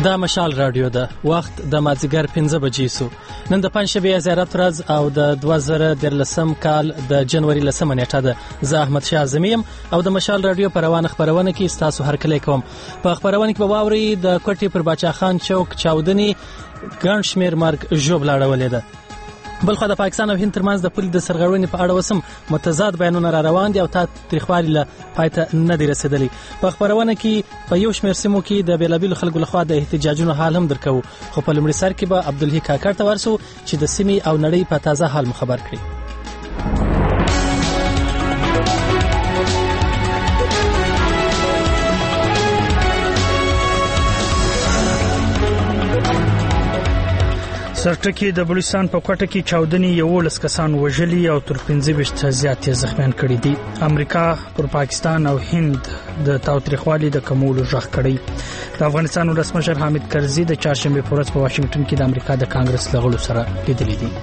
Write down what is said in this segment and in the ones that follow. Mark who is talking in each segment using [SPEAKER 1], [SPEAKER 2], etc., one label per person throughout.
[SPEAKER 1] دا مشال رادیو ده. وخت د مازیګر 5 بجې سو. نن د پنځشنبه زیارت ورځ او د 2013 کال د جنوري 10 نیټه ده. زه احمد شاه اعظمیم او د مشال رادیو پروانه خبرونه کې تاسو هر کله کوم. په خبرونه کې به واوري د کوټي پر باچا خان چوک چاودنی ګڼ شمیر مرګ ژوب لاړولې ده. بلخو د پاکستان او هند ترمنځ د پولي د سرغړونې په اړه وسم متضاد بیانونه را روان دي او تاریخوالي له پایته نه دی رسیدلی. په خبرونه کې په یو شمیر سیمو کې د بیلابیل خلکو لخوا د احتجاجونو حال هم درکو. خو په لومړي سر کې به عبدالحی کاکړ ته ورسو چې د سیمې او نړۍ په تازه حال خبر کړي.
[SPEAKER 2] سرټکی د بلوچستان په کوټه کې چاودنی 11 کسان وژلي او تر 15 زیات زخمیان کړي دي. امریکا پر پاکستان او هند د تاوتریخوالي د کمولو ژغ کړي. د افغانستان ولسمشر حامد کرزي د چهارشنبه په ورځ په واشنگټن کې د امریکا د کانګرس لغړو سره لیدلي دي.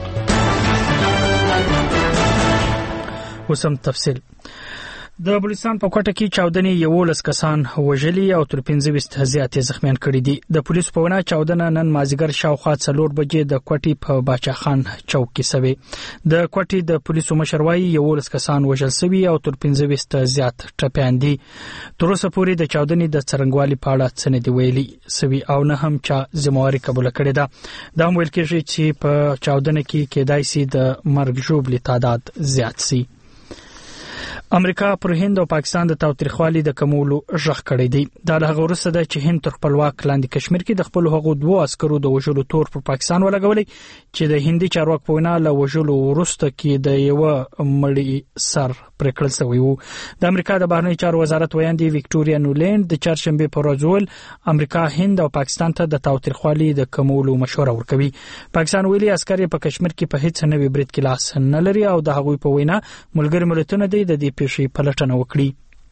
[SPEAKER 2] وسم تفصیل. د بلوچستان په کوټه کې چاودنی 11 کسان وژلي او تر 15 زیات زخمیان کړي دي. د پولیسو په وینا چاودنه نن مازیګر شاوخوا 4 بجې د کوټي په باچا خان چوک کې شوه. د کوټي د پولیسو مشر وايي 11 کسان وژل شوي او تر 15 زیات ټپيان دي. تر اوسه پورې د چاودنې د څرنګوالي په اړه څه نه دی ویلي سوي او نه هم چا ذمہواری قبول کړې ده. دا ویل کېږي چې په چاودنه کې کېدای شي د مرګ ژوبلي تعداد زیات شي. امریکا پر هند او پاکستان د تاوتریخوالي د کمولو ژغ کړی دی. دا له هغه وروسته ده چې هند تر خپلواک لاندې کشمیر کې د خپل هغو 2 عسکرو د وژلو تور پر پاکستان ولګولې چې د هندي چارواکو په وینا له وژلو وروسته کې د یو مړی سر پرې کړل شوی وو. د امریکا د بهرنی چارو وزارت ویاندې وکټوریا نولند د چهارشنبه په ورځ ول امریکا هند او پاکستان ته د تاوتریخوالي د کمولو مشوره ورکوي. پاکستان ویلي عسکر په کشمیر کې په هیڅ نوې برید کې لاس نه لري او د هغوی په وینا ملګری ملتونه د پیښې پلټنه وکړي.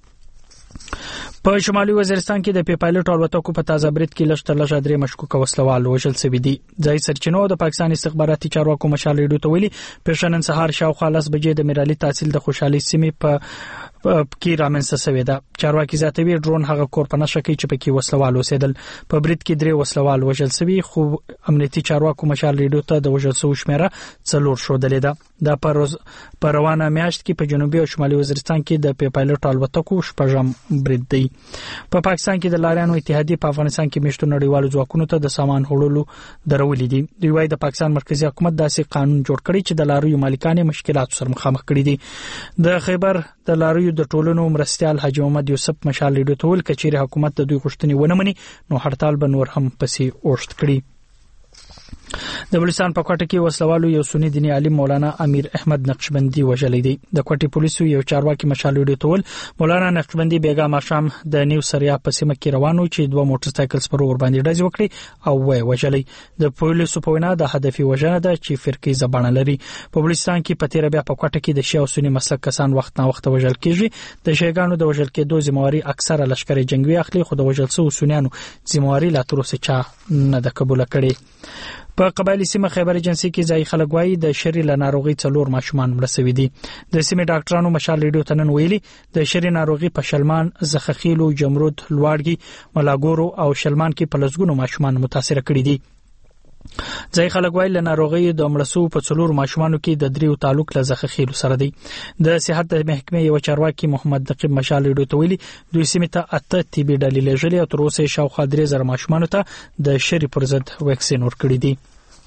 [SPEAKER 2] په شمالي وزیرستان کې د پایلوټ الوتکو په تازه برید کې لږ تر لږه 3 مشکوک وسلوال وژل شوي دي. ځای سرچینو د پاکستان استخباراتي چارواکو مشال ریډیو ته ویلي پیښه نن سهار شاوخوا 10 بجې د میرالي تحصیل د خوشحالي سیمې په کې رامنځته شوې ده. چارواکي زیاتوي ډرون هغه کور په نشه کې چې پکې وسلوال اوسېدل. په برید کې 3 وسلوال وژل شوي خو امنیتي چارواکو مشال ریډیو ته د وژل شوو شمیره 4 ښودلې ده. دا په روانه میاشت کې په جنوبي او شمالي وزیرستان کې د پایلوټ الوتکو شپږم برید دی. په پاکستان کې د لاریانو اتحادیه په افغانستان کې میشتو نړیوالو ځواکونو ته د سامان وړلو درولې دي. دوی وايي د پاکستان مرکزی حکومت داسې قانون جوړ کړی چې د لاریو مالکان مشکلات سره مخامخ کړي دي. د خیبر د لاریو د ټولنو مرستيال حاجی محمد یوسف مشال ریډیو ته ویل کچېره حکومت د دوی غوښتنې ونه مني نو هړتال به نور هم پسې اوښت کړي. د بلوچستان په کوټه کې وسلوالو یو سنی دیني عالم مولانا امیر احمد نقشبندي وژلی دی. د کوټي پولیسو یو چارواکي مشال ریډیو ته ویل مولانا نقشبندي بیګا ماشام د نیو سریا په سیمه کې روانو چې 2 موټر سایکل سپر ور باندې ډز وکړي او وژلی. د پولیسو په وینا د هدفي وژنه ده چې فرقي زبانه لري. په بلوچستان کې په تیر بیا په کوټه کې د شیعه سنی مسلک کسان وخت نه وخت وژل کیږي. د شیعاګانو د وژل کېدو ذمہواری اکثره لشکري جنگي اخلي خو د وژل شو سنیانو ذمہواری لا تر اوسه چا نه د قبول کړي. په قبایلی سیمه خیبر ایجنسی کې ځای خلک وایي د شری له ناروغي 4 ماشومان مړ شوي دي. د سیمې ډاکټرانو مشال ریډیو ته نن ویلي د شری ناروغي په شلمان، زخخیلو، جمرود، لواړګي، ملاګورو او شلمان کې په لسګونو ماشومان متاثر کړي دي. ځای خلک وایي له ناروغي د مړسو په 4 ماشومانو کې د 3 تعلق له زخخیلو سره دی. د صحت د محکمې یو چارواکي محمد نقیب مشال ریډیو ته ویلي دوی سیمې ته 8 طبي ډلې لېږلې او تر اوسه شاوخوا 3000 ماشومانو ته د شری پر ضد ویکسین ورکړي دي.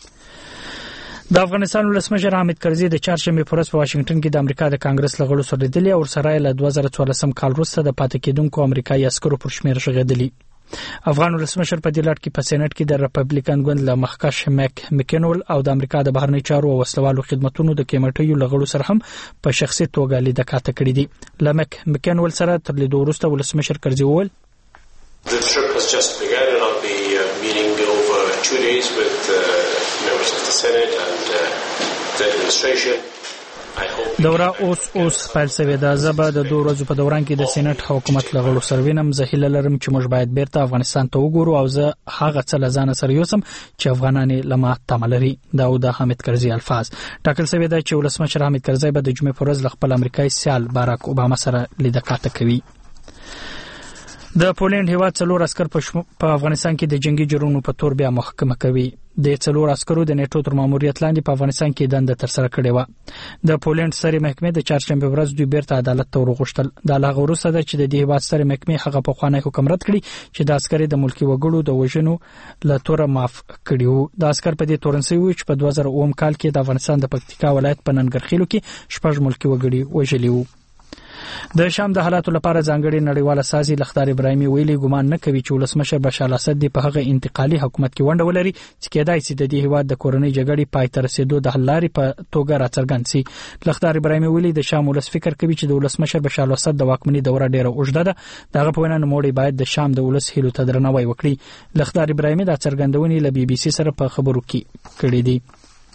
[SPEAKER 2] د افغانستان ولسمشر حامد کرزي د چهارشنبه په ورځ په واشنگټن کې د امریکا د کانګرس لغړو سره لیدلي او سره له 2014 کال وروسته د پاتې کېدونکو امریکایي عسکرو پر شمیر شغېدلي. افغان ولسمشر په دې لړ کې په سېنات کې د ریپبلیکن ګوند له مخکښ میک مکینول او د امریکا د بهرنی چارو او وسلوالو خدماتونو د کمیټې لغړو سره هم په شخصي توګه لیدل کړي دي. له میک مکینول سره تر لیدو وروسته ولسمشر کرزي وویل
[SPEAKER 3] The trip has just begun and I'll be meeting over 2 days with members of the Senate and the administration.
[SPEAKER 2] دورا اوس پیل شوې ده. زه به د 2 ورځو په دوران کې د سېنات حکومت لغړو سره وینم. زه هیله لرم چې موږ باید بیرته افغانستان ته وګورو او زه هغه څه لزانه سره یوسم چې افغانان لما تمه لري. دا د حامد کرزي الفاظ. ټاکل شوی ده چې ولسمشر حامد کرزي به د جمعې پر ورځ خپل امریکایي سیال باراک اوباما سره لیدل کوي. د پولند هیواد 4 عسكر په افغانستان کې د جنگي جرمونو په تور بیا محاکمه کوي. د 4 عسکرو د نیټو تر ماموریت لاندې په افغانستان کې دنده تر سره کړې و. د پولند سترې محکمې د چهارشنبه ورځ دوی بیرته عدالت ته ورغوښتل. د هغه وروسته چې د دې هیواد سترې محکمې هغه په خوانی حکم رد کړی چې د عسکر د ملکی وګړو د وژنو له تور معاف کړي وو. د عسکر په دې تورنسي وو چې په 2009 کال کې د افغانستان د پکتیکا ولایت په ننګرخیلو کې 6 ملکی وګړي وژلي وو. د شام د حالاتو لپاره ځانګړي نړیواله سازي لخدار ابراهیمي ویلي ګمان نه کوي چې ولسمشر بشار الاسد په هغه انتقالي حکومت کې ونډه ولري چې کېدای شي د دې هیواد د کورنۍ جګړې پای ته رسیدو د حل لارې په توګه راڅرګند شي. لخدار ابراهیمي ویلي د شام ولس فکر کوي چې د ولسمشر بشار الاسد د واکمنۍ دوره ډیره اوږده ده. دغه په وینا نوموړي باید د شام د ولس هیلو ته درناوی وکړي. لخدار ابراهیمي د څرګندونې له BBC سره په خبرو کې کړې دي.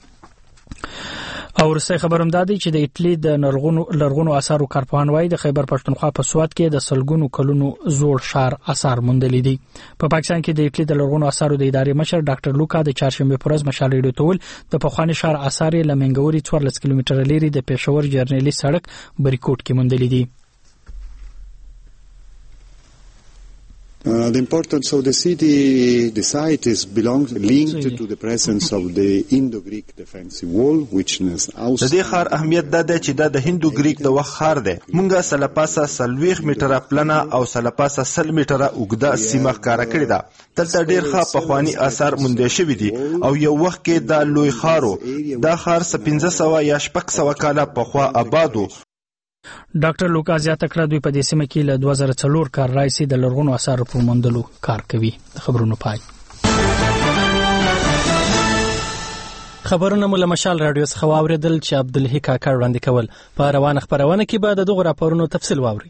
[SPEAKER 2] او ورسته خبرم دادی چې د ایټلی د لرغونو آثارو کارپوهان وایي د خیبر پښتونخوا په سواد کې د سلګونو کلونو زوړ ښار آثار موندلي دي. په پاکستان کې د ایټلی د لرغونو آثارو د ادارې مشر ډاکټر لوکا د چهارشنبه پر ورځ مشال ریډیو ته ویل د پخواني ښار آثار له منګوري 14 کیلومتره لري د پېښور جرنیلي سړک بریکوټ کې موندلي دي.
[SPEAKER 4] The importance of the city, the site is linked to the presence of the Indo-Greek defensive wall, which is
[SPEAKER 5] د دې ښار اهمیت دا دی چې دا د هندو ګریک د وخت ښار دی. مونږه سلپاسه 40 میټره پلنه او سلپاسه 100 میټره اوږده سیمه ښکاره کړې ده. دلته ډېر ښه پخواني آثار موندل شوي دي او یو وخت کې دا لوی ښار دا ښار 1500 یا 600 کاله پخوا آباد و.
[SPEAKER 2] ډاکټر لوکا زیاته کړه دوی په دې سیمه کې له 2004 کال راځي د لرغونو آثارو په موندلو کار کوي. خبرونه پای.
[SPEAKER 1] خبرونه مو له مشال رادیو څخه واوریدل چې عبدالحی کاکړ وړاندې کول. په روانه خبرونه کې به د دغه راپورونو تفصیل واوري.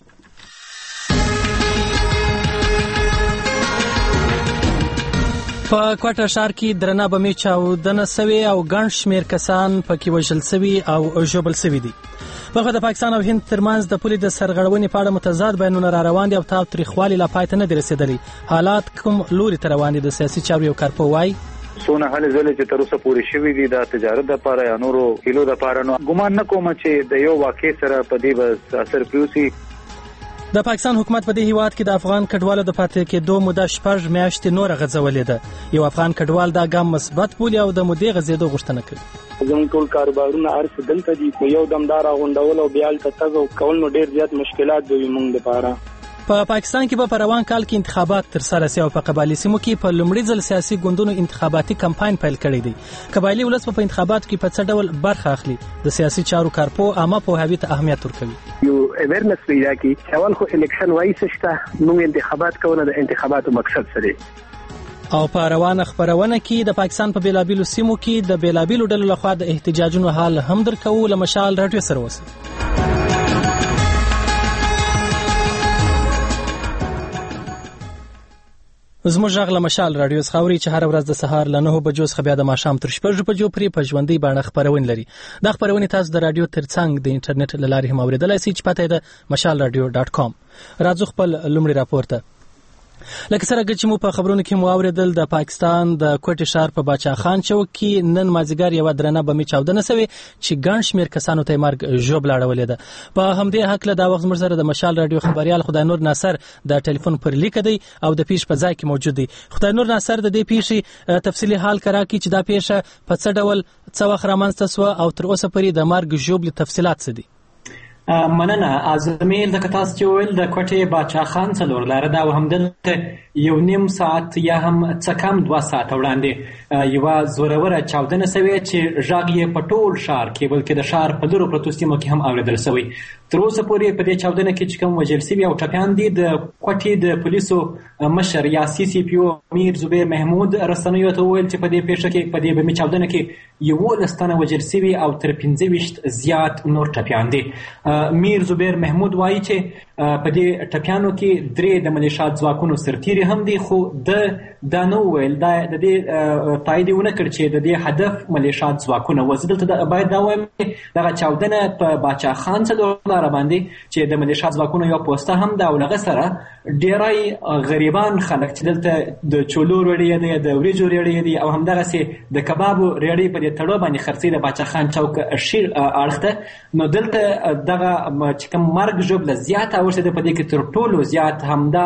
[SPEAKER 1] په کوټه ښار کې درنه بمې چاودنه سوي او ګڼ شمېر کسان پکې وژل سوي او ژوبل سوي دي. په د پاکستان او هند ترمنځ د پولې د سرغړونې په اړه متضاد بیانونه را روان دي او تاوتریخوالي لا پای ته نه دي رسیدلي. حالات کوم لوري ته روان دي؟ د سیاسي چارو یو کارپوه وایي
[SPEAKER 6] څونه هلې ځلې چې تر اوسه پورې شوي دي د تجارت لپاره یا نورو هیلو لپاره، نو ګمان نه کوم چې د یو واقع سره په دې بس اثر پریوسي.
[SPEAKER 1] د پاکستان حکومت په دې هیواد کې د افغان کډوالو د پاتې کېدو موده 6 میاشتې نور غځولې ده. یو افغان کډوال دا ګام مثبت بولي او د مودې غځېدو غوښتنه کوي.
[SPEAKER 7] زموږ ټول کاروبارونه ارڅ دلته دي، یو دمدار غونډول او بیا ته تګ کول نو ډیر زیات مشکلات دوی موږ لپاره.
[SPEAKER 1] په پاکستان کې په روان کال کې انتخابات تر سره سي او په قبایلی سیمو کې په لومړي ځل سیاسي ګوندونو انتخاباتي کمپاین پیل کړی دی. قبایلی ولس په انتخاباتو کې په څه ډول برخه اخلي؟ د سیاسي چارو کارپوه عامه پوهاوي ته اهمیت ورکوي.
[SPEAKER 8] یو اویرنس پیدا کی اول خو الیکشن وایي شته نو انتخابات کول د انتخاباتو مقصد سره.
[SPEAKER 1] او په روانه خبرونه کې د پاکستان په بیلابیلو سیمو کې د بیلابیلو ډلو لخوا د احتجاجونو حال هم درکو. له مشال رادیو سره وسی زموږ غږ له مشال رادیو څخه اوري چې هر ورځ د سهار له 9 بجو څخه بیا د ماښام تر 6 بجو پورې په ژوندۍ بڼه خبرونه لري. دا خبرونه تاسو د رادیو ترڅنګ د انټرنیټ له لارې هم اوریدلای شئ چې پته ده mashalradio.com. راځو خپل لومړی راپور ته. لکه څنګه چې مو په خبرونو کې مو اوریدل د پاکستان د کوټې ښار په باچا خان چوک کې نن مازیګر یو درنه بمې چاودنه سوي چې ګڼ شمېر کسانو ته مرګ ژوبل اړولې ده. په همدې حق له دا وخت زموږ سره د مشال رادیو خبريال خدای نور ناصر د ټلیفون پر لیک دی او د پیښ په ځای کې موجود دی. خدای نور ناصر د دې پیښې تفصیلی حال کرا کی چې دا پیښه په څه ډول څه وخت رامنځته شو او تر اوسه پورې د مرګ ژوبل تفصيلات څه دي؟
[SPEAKER 9] مننه ازمیر د کتاس چې ویل د کوټې باچا خان څلور لاره دا همدلته یو نیم ساعت یا هم څه کم 2 ساعت وړاندې یو زوروره چاودنه سوي چې ژغ یې په ټول ښار کې بلکې د ښار په لورو پرتو سیمو کې هم اوریدل سوي. تر اوسه پورې په دې چاودنه کې چې کوم وژل سوي او ټپیان دي د کوټې د پولیسو مشر یا CCPO امیر زبیر محمود رسنیو ته ویل چې په دې پیښه کې په دې بمې چاودنه کې یو لستانه وژل سوي او تر 15 زیات نور ټپیان دي. میر زبیر محمود وایي چې په دې ټپیانو کې 3 د ملیشات ځواکونو سرتیري هم دي، خو د نو ویل دا د دې تایید ونه کړ چې د دې هدف ملیشات ځواکونه وزدلته باید دا وایم دا چاودنه په باچا خان څلور لاره باندې چې د ملیشات ځواکونو یو پوسټه هم دا ولغه سره ډیرای غریبان خلک چې دلته د چولو ریډي دی د وریجو ریډي دی او همدغه سي د کبابو ریډي په دې تړو باندې خرڅي د باچا خان چوک شیر اړخته نو دلته دغه چې کوم مرګ ژوبل زیاته ورته په دې کې تر ټولو زیات همدا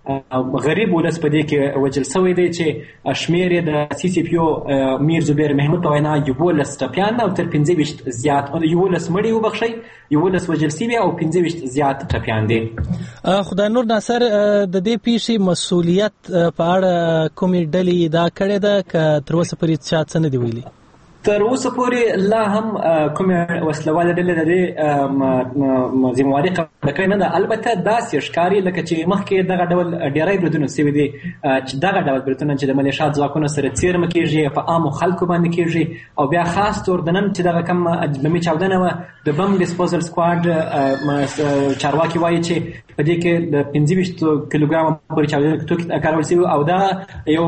[SPEAKER 9] غریب ولس په دې کې وجل شوی دی چې شمیر د سی سی پی او میر زبیر محمود په وینا 11 ټپیان او تر 15 زیات 11 مړي وبخښي 11 وجل شوي او 15 زیات ټپیان دي.
[SPEAKER 1] خدای نور ناصر د دې پیښې مسؤلیت په اړه کومې ډلې دا کړې ده که تر اوسه پورې چا څه نه دی ویلي؟
[SPEAKER 9] تر اوسه پورې لا هم کومې وسلواله ډلې د دې ذمواري قبوله کړې نه ده. البته داسې ښکاري لکه چې مخکې دغه ډول ډېری بریدونه سوي دي چې دغه ډول بریدونه چې د ملیشیا ځواکونو سره څیرمه کېږي په عامو خلکو باندې کېږي او بیا خاص طور د نن چې دغه کم بمي چاودنه وه د بم ډسپوزل سکواډ چارواکي وایي چې په دې کې د 25 کیلوګرام پورې چاودنه توکي کارول شوي او دا یو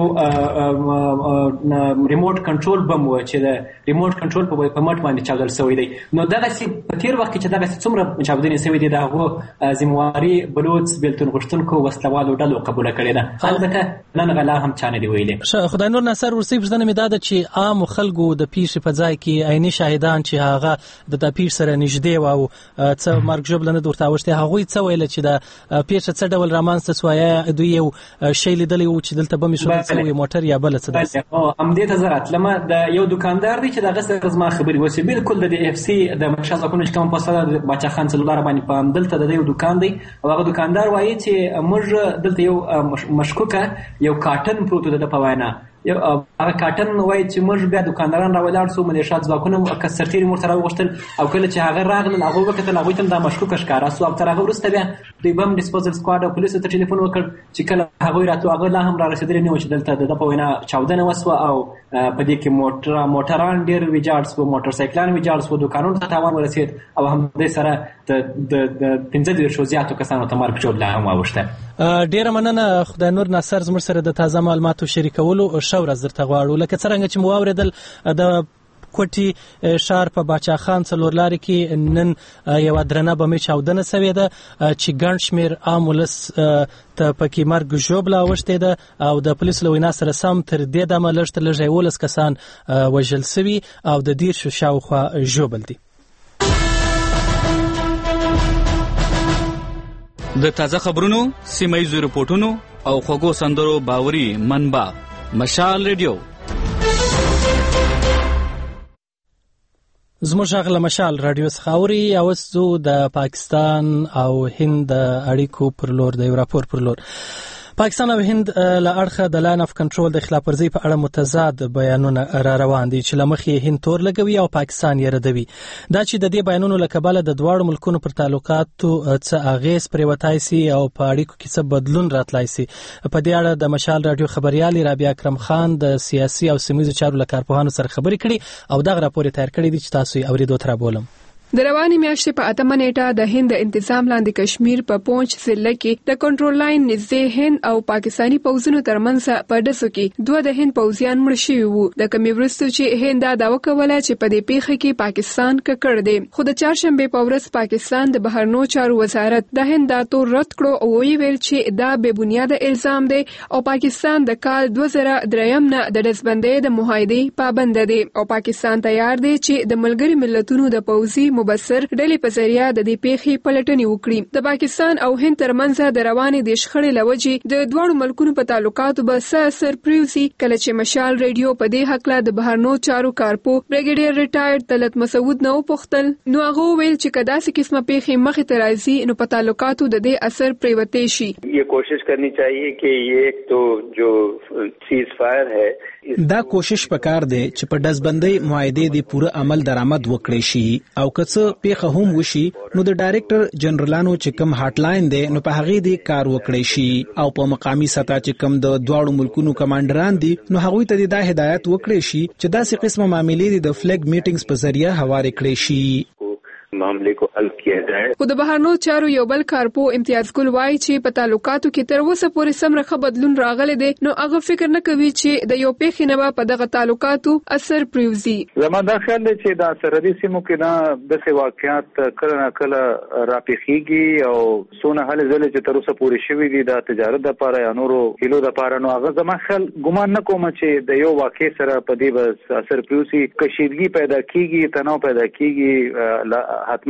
[SPEAKER 9] ریموټ کنټرول بم و چې د ریموټ کنټرول په مټ باندې چاودل شوی دی. نو دغه سی په تیر وخت کې چې دغه څومره چاودنې شوی دي دغه ذمواري بلوچ بیلتون غوښتونکو وسلوالو ډلو قبول کړې ده. البته نن غلا هم چانه دی ویلي.
[SPEAKER 1] خدای نور ناصر ورسې پوښتنه مې ده چې عام خلکو د پیښې په ځای کې عیني شاهدان چې هغه د پیښې سره نږدې و او څه مرګ ژوبله نه درته اوښتې هغوی څه ویل چې د پیښه څه ډول رامنځته سوه؟ دوی یو شی لیدلی و چې دلته بم ایښودل شوی موټر یا بله څه داسې؟
[SPEAKER 9] همدې ته زه راتلمه. د یو دوکاندار دی چې دغه سره زما خبرې وسې بالکل د اف سی د ملیشیا ځواکونو چې کوم پوسټه د باچا خان سلولار باندې په دلته د یو دوکان دی او هغه دوکاندار وایي چې موږ دلته یو مشکوکه یو کارټن پروت د په وینا هغه کارټن وایي چې موږ بیا دوکانداران راولاړ سو ملیشیا ځواکونو سرتیري موږ سره وغوښتل او کله چې هغه راغلل هغه وکتل هغوی ته دا مشکوکه ښکاره سو او تر هغه وروسته بیا دوی بم ډسپوزل سکواډ او پولیسو ته ټلیفون وکړ چې کله هغوی راتلو هغه لا هم را رسېدلي نه وو چې دلته د په وینا چاودنه وسوه او په دې کې موټران ډېر ویجاړ سو موټر سایکلان ویجاړ سو دوکانونو ته تاوان ورسېد او همدې سره د 15 زیاتو کسانو ته مرګ ژوبله هم واوښته.
[SPEAKER 1] ډېره مننه خدای نور ناصر زموږ سره د تازه معلوماتو شریکولو. ښه ورځ درته غواړو. لکه څرنګه چې مو واورېدل د کوټي ښار په باچا خان څلورلارې کې نن یوه درنه بمي چاودنه سوې ده چې ګڼ شمېر عام ولس ته پکې مرګ ژوبله اوښتې ده او د پولیسو له وینا سره سم تر دې دمه لږ تر لږه 11 کسان وژل سوي او د 10 شاوخوا ژوبل دي.
[SPEAKER 10] د تازه خبرونو، سیمه ییزو رپورټونو او خوږو سندرو باوري منبع مشال ریډیو.
[SPEAKER 1] زموږ غږ له مشال رادیو څخه اوري. اوس زه د پاکستان او هند د اړیکو پر لور د یو راپور پر لور. پاکستان او هند له اړخه د لاین اف کنټرول د خلاف ورزي په اړه متضاد بیانونه را روان دي چې له مخې هند تور لګوي او پاکستان یې ردوي. دا چې د دې بیانونو له کبله د دواړو ملکونو پر تعلقاتو څه اغیز پرېوتی سي او په اړیکو کې څه بدلون راتلی سي. په دې اړه د مشال رادیو خبريالي رابعه اکرم خان د سیاسي او سیمه‌ییزو چارو له کارپوهانو سره خبرې کړي او دغه راپور یې تیار کړی دی چې تاسو یې اورېدو ته رابولم.
[SPEAKER 11] د رواني میاشتې په 8 نیټه د هند انتظام لاندې کشمیر په پونچ ضلع کې د کنټرول لاین نږدې هند او پاکستاني پوځونو ترمنځ په ډسو کې دوه د هند پوځیان مړ شوي وو. د کمې وروسته چې هند دا دعوه کوله چې په دې پیښه کې پاکستان ککړ دی، خو د چهارشنبې په ورځ پاکستان د بهرنیو چارو وزارت د هند دا تور رد کړو او ویل چې دا بې بنیاده الزام دی او پاکستان د کال 2003 نه د ډزبندۍ د معاهدې پابند دی او پاکستان تیار دی چې د ملګري ملتونو د پوځي مبصر ډلې په ذریعہ د دې پیښې پلټنې وکړي. د پاکستان او هند ترمنځ د روانې د شخړې لوجې د دوړو ملکونو په تعلقاتو به څه اثر پریوزي. کله چې مشال ریډیو په دې حق له د بهرنیو چارو کارپو بریګیډیر ریټایرډ طلعت مسعود نو پختل نو هغه ویل چې کدا سې قسمه پیښې مخې ته راځي نو په تعلقاتو د دې اثر پریوتی شي.
[SPEAKER 6] یہ کوشش کرنی چاہیے کہ یہ ایک تو جو سیز فائر ہے
[SPEAKER 12] دا کوشش پکار دی چې په ډزبندۍ معاهدې د پوره عمل درآمد وکړي شي او کڅ پیښه هم وشي نو د ډایریکټر جنرالانو چې کوم هاټ لاین دی نو په هغه دی کار وکړي شي او په مقامی سطح چې کوم د دواړو ملکونو کمانډران دي نو هغه ته د هدایت وکړي شي چې داسې قسمه معاملې د فلیګ میټینګز په ذریعہ هوارې کړي شي
[SPEAKER 6] معاملے کو حل کیا جائے.
[SPEAKER 11] خو د بهرنیو چارو یو بل کارپو امتیاز ګل وایي چې په تعلقاتو کې تر اوسه پورې سمره بدلون راغلی دی نو هغه فکر نه کوي چې د یو پیښې نه په دغه تعلقاتو اثر پریوزي.
[SPEAKER 6] زما دا خیال دی چې دا سرحدي سیمو کې دا د واقعیت کله نه کله راپیخیږي او سونه حل زله چې تر اوسه پورې شوی دي د تجارت لپاره یا نورو هیلو لپاره نو هغه زما خیال ګمان نه کوم چې د یو واقع سره په دې بس اثر پریوزي کشیدګي پیدا کیږي تناو پیدا کیږي حتمن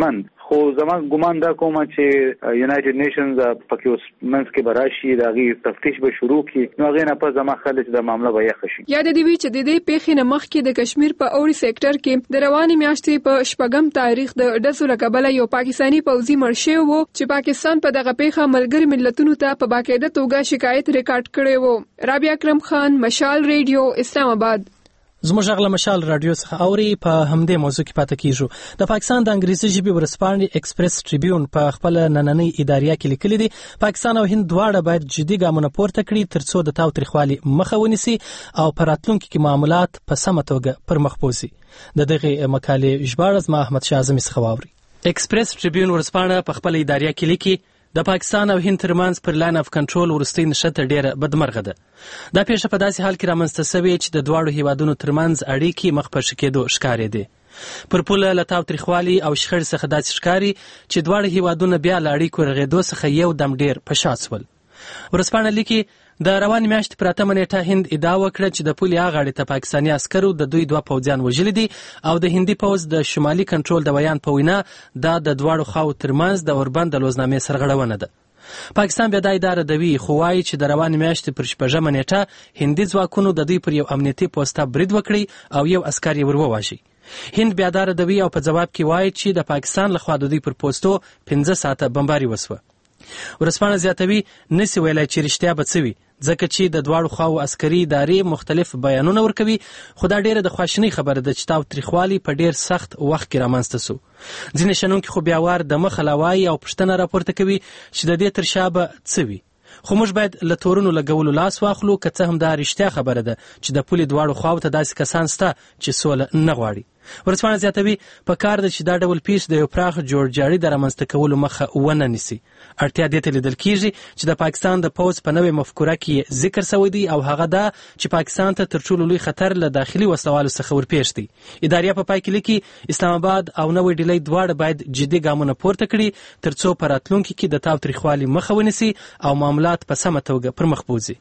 [SPEAKER 6] خو زموږ ګمان دا کوم چې یونایټډ نیشنز پکې اوس منځ کې براشي د هغې تفتیش به شروع کړي نو هغې نه پس زما خیال چې د معامله به یخه شي.
[SPEAKER 11] یاد دې وي چې د دې پیښې نه مخکې د کشمیر په اوړي سېکټر کې د روانې میاشتې په 8 تاریخ د ډزو له کبله یو پاکستاني پوځي مړ شوی و چې پاکستان په دغه پیښه ملګري ملتونو ته په باقاعده توګه شکایت ریکارډ کړی و. رابعه اکرم خان، مشال ریډیو، اسلام آباد.
[SPEAKER 1] زموږ غږ له مشال رادیو څخه اوري. په همدې موضوع کې پاتې کیږو. د پاکستان د انګریزي ژبې ورځپاڼې ایکسپریس ټریبیون په خپل نننۍ اداریه کې لیکلي دي پاکستان او هند دواړه باید جدي ګامونه پورته کړي ترڅو د تاوتریخوالي مخه ونیسي او په راتلونکي کې معاملات په سمه توګه پر مخ بوځي. د دغه مقالې ژباړه زما احمد شاه اعظمي څخه واوري. ایکسپریس ټریبیون ورځپاڼه په خپل اداریه کې لیکي د پاکستان او هند ترمنځ پر لاین اف کنټرول ورستۍ نښته ډیره بدمرغه ده. دا پیښه په داسې حال کې رامنځته شوې چې د دواړو هیوادونو ترمنځ اړیکې مخ په ښه کېدو ښکارېدې. پر پوله له تاوتریخوالي او شخړې څخه داسې ښکاري چې دواړه هیوادونه بیا له اړیکو رغېدو څخه یو دم ډیر په شا شول. ورځپاڼه لیکي د روانې میاشتې پر 8 نیټه هند ادعا وکړه چې د پولې هغه اړې ته پاکستاني عسکرو د دوی 2 پوځیان وژلي دي او د هندي پوځ د شمالي کنټرول د بیان په وینا دا د دواړو خواو ترمنځ د اوربند د لوزنامې سرغړونه ده. پاکستان بیا دا ادعا ردوي خو وایي چې د روانې میاشتې پر 6 نیټه هندي ځواکونو د دوی پر یو امنیتي پوسټه برید وکړي او یو عسکر یې وروواژه. هند بیا دا ردوي او په ځواب کې وایي چې د پاکستان لخوا د دوی پر پوسټو 15 ساعته بمباري وسوه. ورځپاڼه زیاتوي نسی ویلای چې رښتیا به څه وي ځکه چې د دواړو خواو عسکري ادارې مختلف بیانونه ورکوي خو دا ډیره د خواشینۍ خبره ده چې تاوتریخوالي په ډیر سخت وخت کې رامنځته سو. ځینې شنونکي خو بیا وار د مخه لوایي او پوښتنه راپورته کوي چې د دې تر شا به څه وي. خو موږ باید له تورونو لګولو لاس واخلو که څه هم دا رښتیا خبره ده چې د پولې دواړو خواو ته داسې کسان شته چې سوله نه غواړي. ورځپاڼه زیاتوي په کار ده چې دا ډول پیښې د یو پراخ جوړجاړي د رامنځته کولو مخه ونه نیسي. اړتیا دې ته لیدل کیږي چې د پاکستان د پوځ په نوې مفکوره کې ذکر شوی دی او هغه دا چې پاکستان ته تر ټولو لوی خطر له داخلي وسلوالو څخه ورپېښ دی. اداریه په پای کې لیکي اسلام آباد او نوې ډیلۍ دواړه باید جدي ګامونه پورته کړي ترڅو په راتلونکي کې د تاوتریخوالي مخه ونیسي او معاملات په سمه توګه پر مخ بوځي.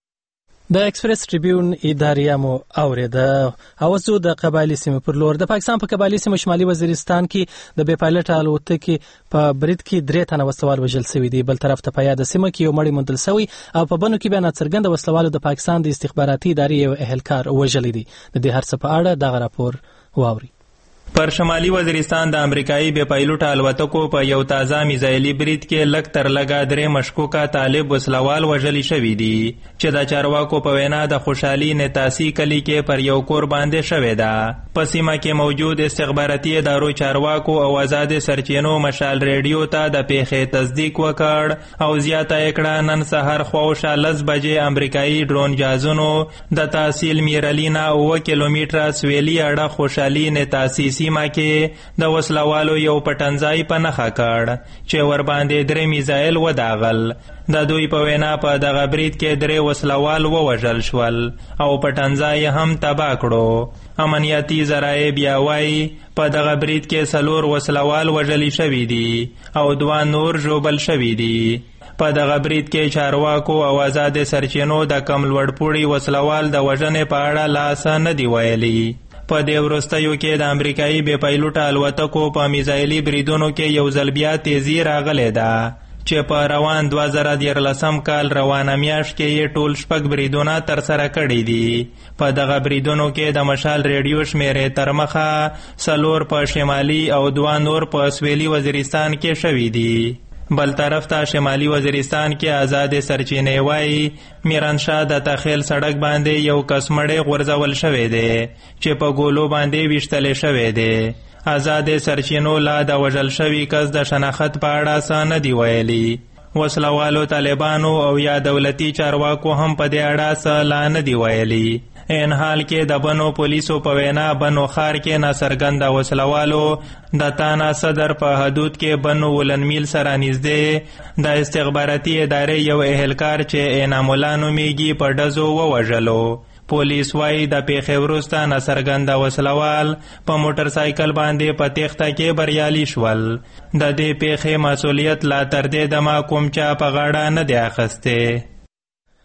[SPEAKER 1] د ایکسپریس ټریبیون اداریه مو اورېده. اوس د قبایلي سیمې پر لور. د پاکستان په قبایلي سیمه شمالي وزیرستان کې د بې پایلټه الوتکې په برید کې 3 تنه وسلوال وژل شوي دي. بل طرف ته په یاده سیمه کې یو مړی موندل شوی او په بنو کې بیا ناڅرګنده وسلوالو د پاکستان د استخباراتي ادارې یو اهلکار وژلی دی. د دې هر څه په اړه دغه راپور واوري.
[SPEAKER 13] پر شمالي وزیرستان د امریکایي بې پایلوټه الوتکو په یو تازه میزایلي برید کې لږ تر لږه 3 مشکوکه طالب وسلوال وژلي شوي دي چې د چارواکو په وینا د خوشحالي نتاسي کلي کې پر یو کور باندې شوې ده. په سیمه کې موجود استخباراتي ادارو چارواکو او آزاد سرچینو مشال ریډیو ته د پیښې تصدیق وکړ او زیاته یې کړه نن سهار خواوشا 10 بجې امریکایي ډرون جهازونو د تحصیل میرلینا 9 کیلومتره سویلي اړه خوشحالي نتاسي سیمه کې د وسلوالو یو پټنځای په نښه کړ چې ور باندې 3 میزایل وداغل. د دوی په وینا په دغه برید کې 3 وسلوال ووژل شول او پټنځای هم تباه کړو. امنیتي ذرایع بیا وایي په دغه برید کې 4 وسلوال وژل شوي دي او 2 نور ژوبل شوي دي. په دغه برید کې چارواکو او آزاد سرچینو د کم لوړپوړي وسلوال د وژنې په اړه لاس نه دی ویلي. په دې وروستیو کې د امریکایي بې پایلوټه الوتکو په میزایلي بریدونو کې یو ځل بیا تیزی راغلی ده چې په روان 2013 کال روانه میاشت کې یې ټول 6 بریدونه ترسره کړي دي. په دغه بریدونو کې د مشال ریډیو شمیرې تر مخه 4 په شمالي او 2 نور په سویلي وزیرستان کې شوي دي. بل طرف ته شمالي وزیرستان کې آزاد سرچینې وایي میرانشاه د تخیل سړک باندې یو کس مړی غورځول شوی دی چې په ګولو باندې ویشتلی شوی دی. آزاد سرچینو لا د وژل شوي کس د شناخت په اړه څه نه دی ویلي. وسلوالو طالبانو او یا دولتي چارواکو هم په دې اړه څه لا نه دی ویلي. ان حال کې د بنو پولیسو په وینا بنو خار کې ناڅرګنده وسلوالو د تانا صدر په حدود کې بنو ولن میل سره نږدې د استخباراتي ادارې یو اهلکار چې انعام الله نومیږي په ډزو ووژلو. پولیس وایي د پیښې وروسته ناڅرګنده وسلوال په موټر سایکل باندې په تېښته کې بریالي شول. د دې پیښې مسؤلیت لا تر دې دمه کوم چا په غاړه نه دی اخیستی.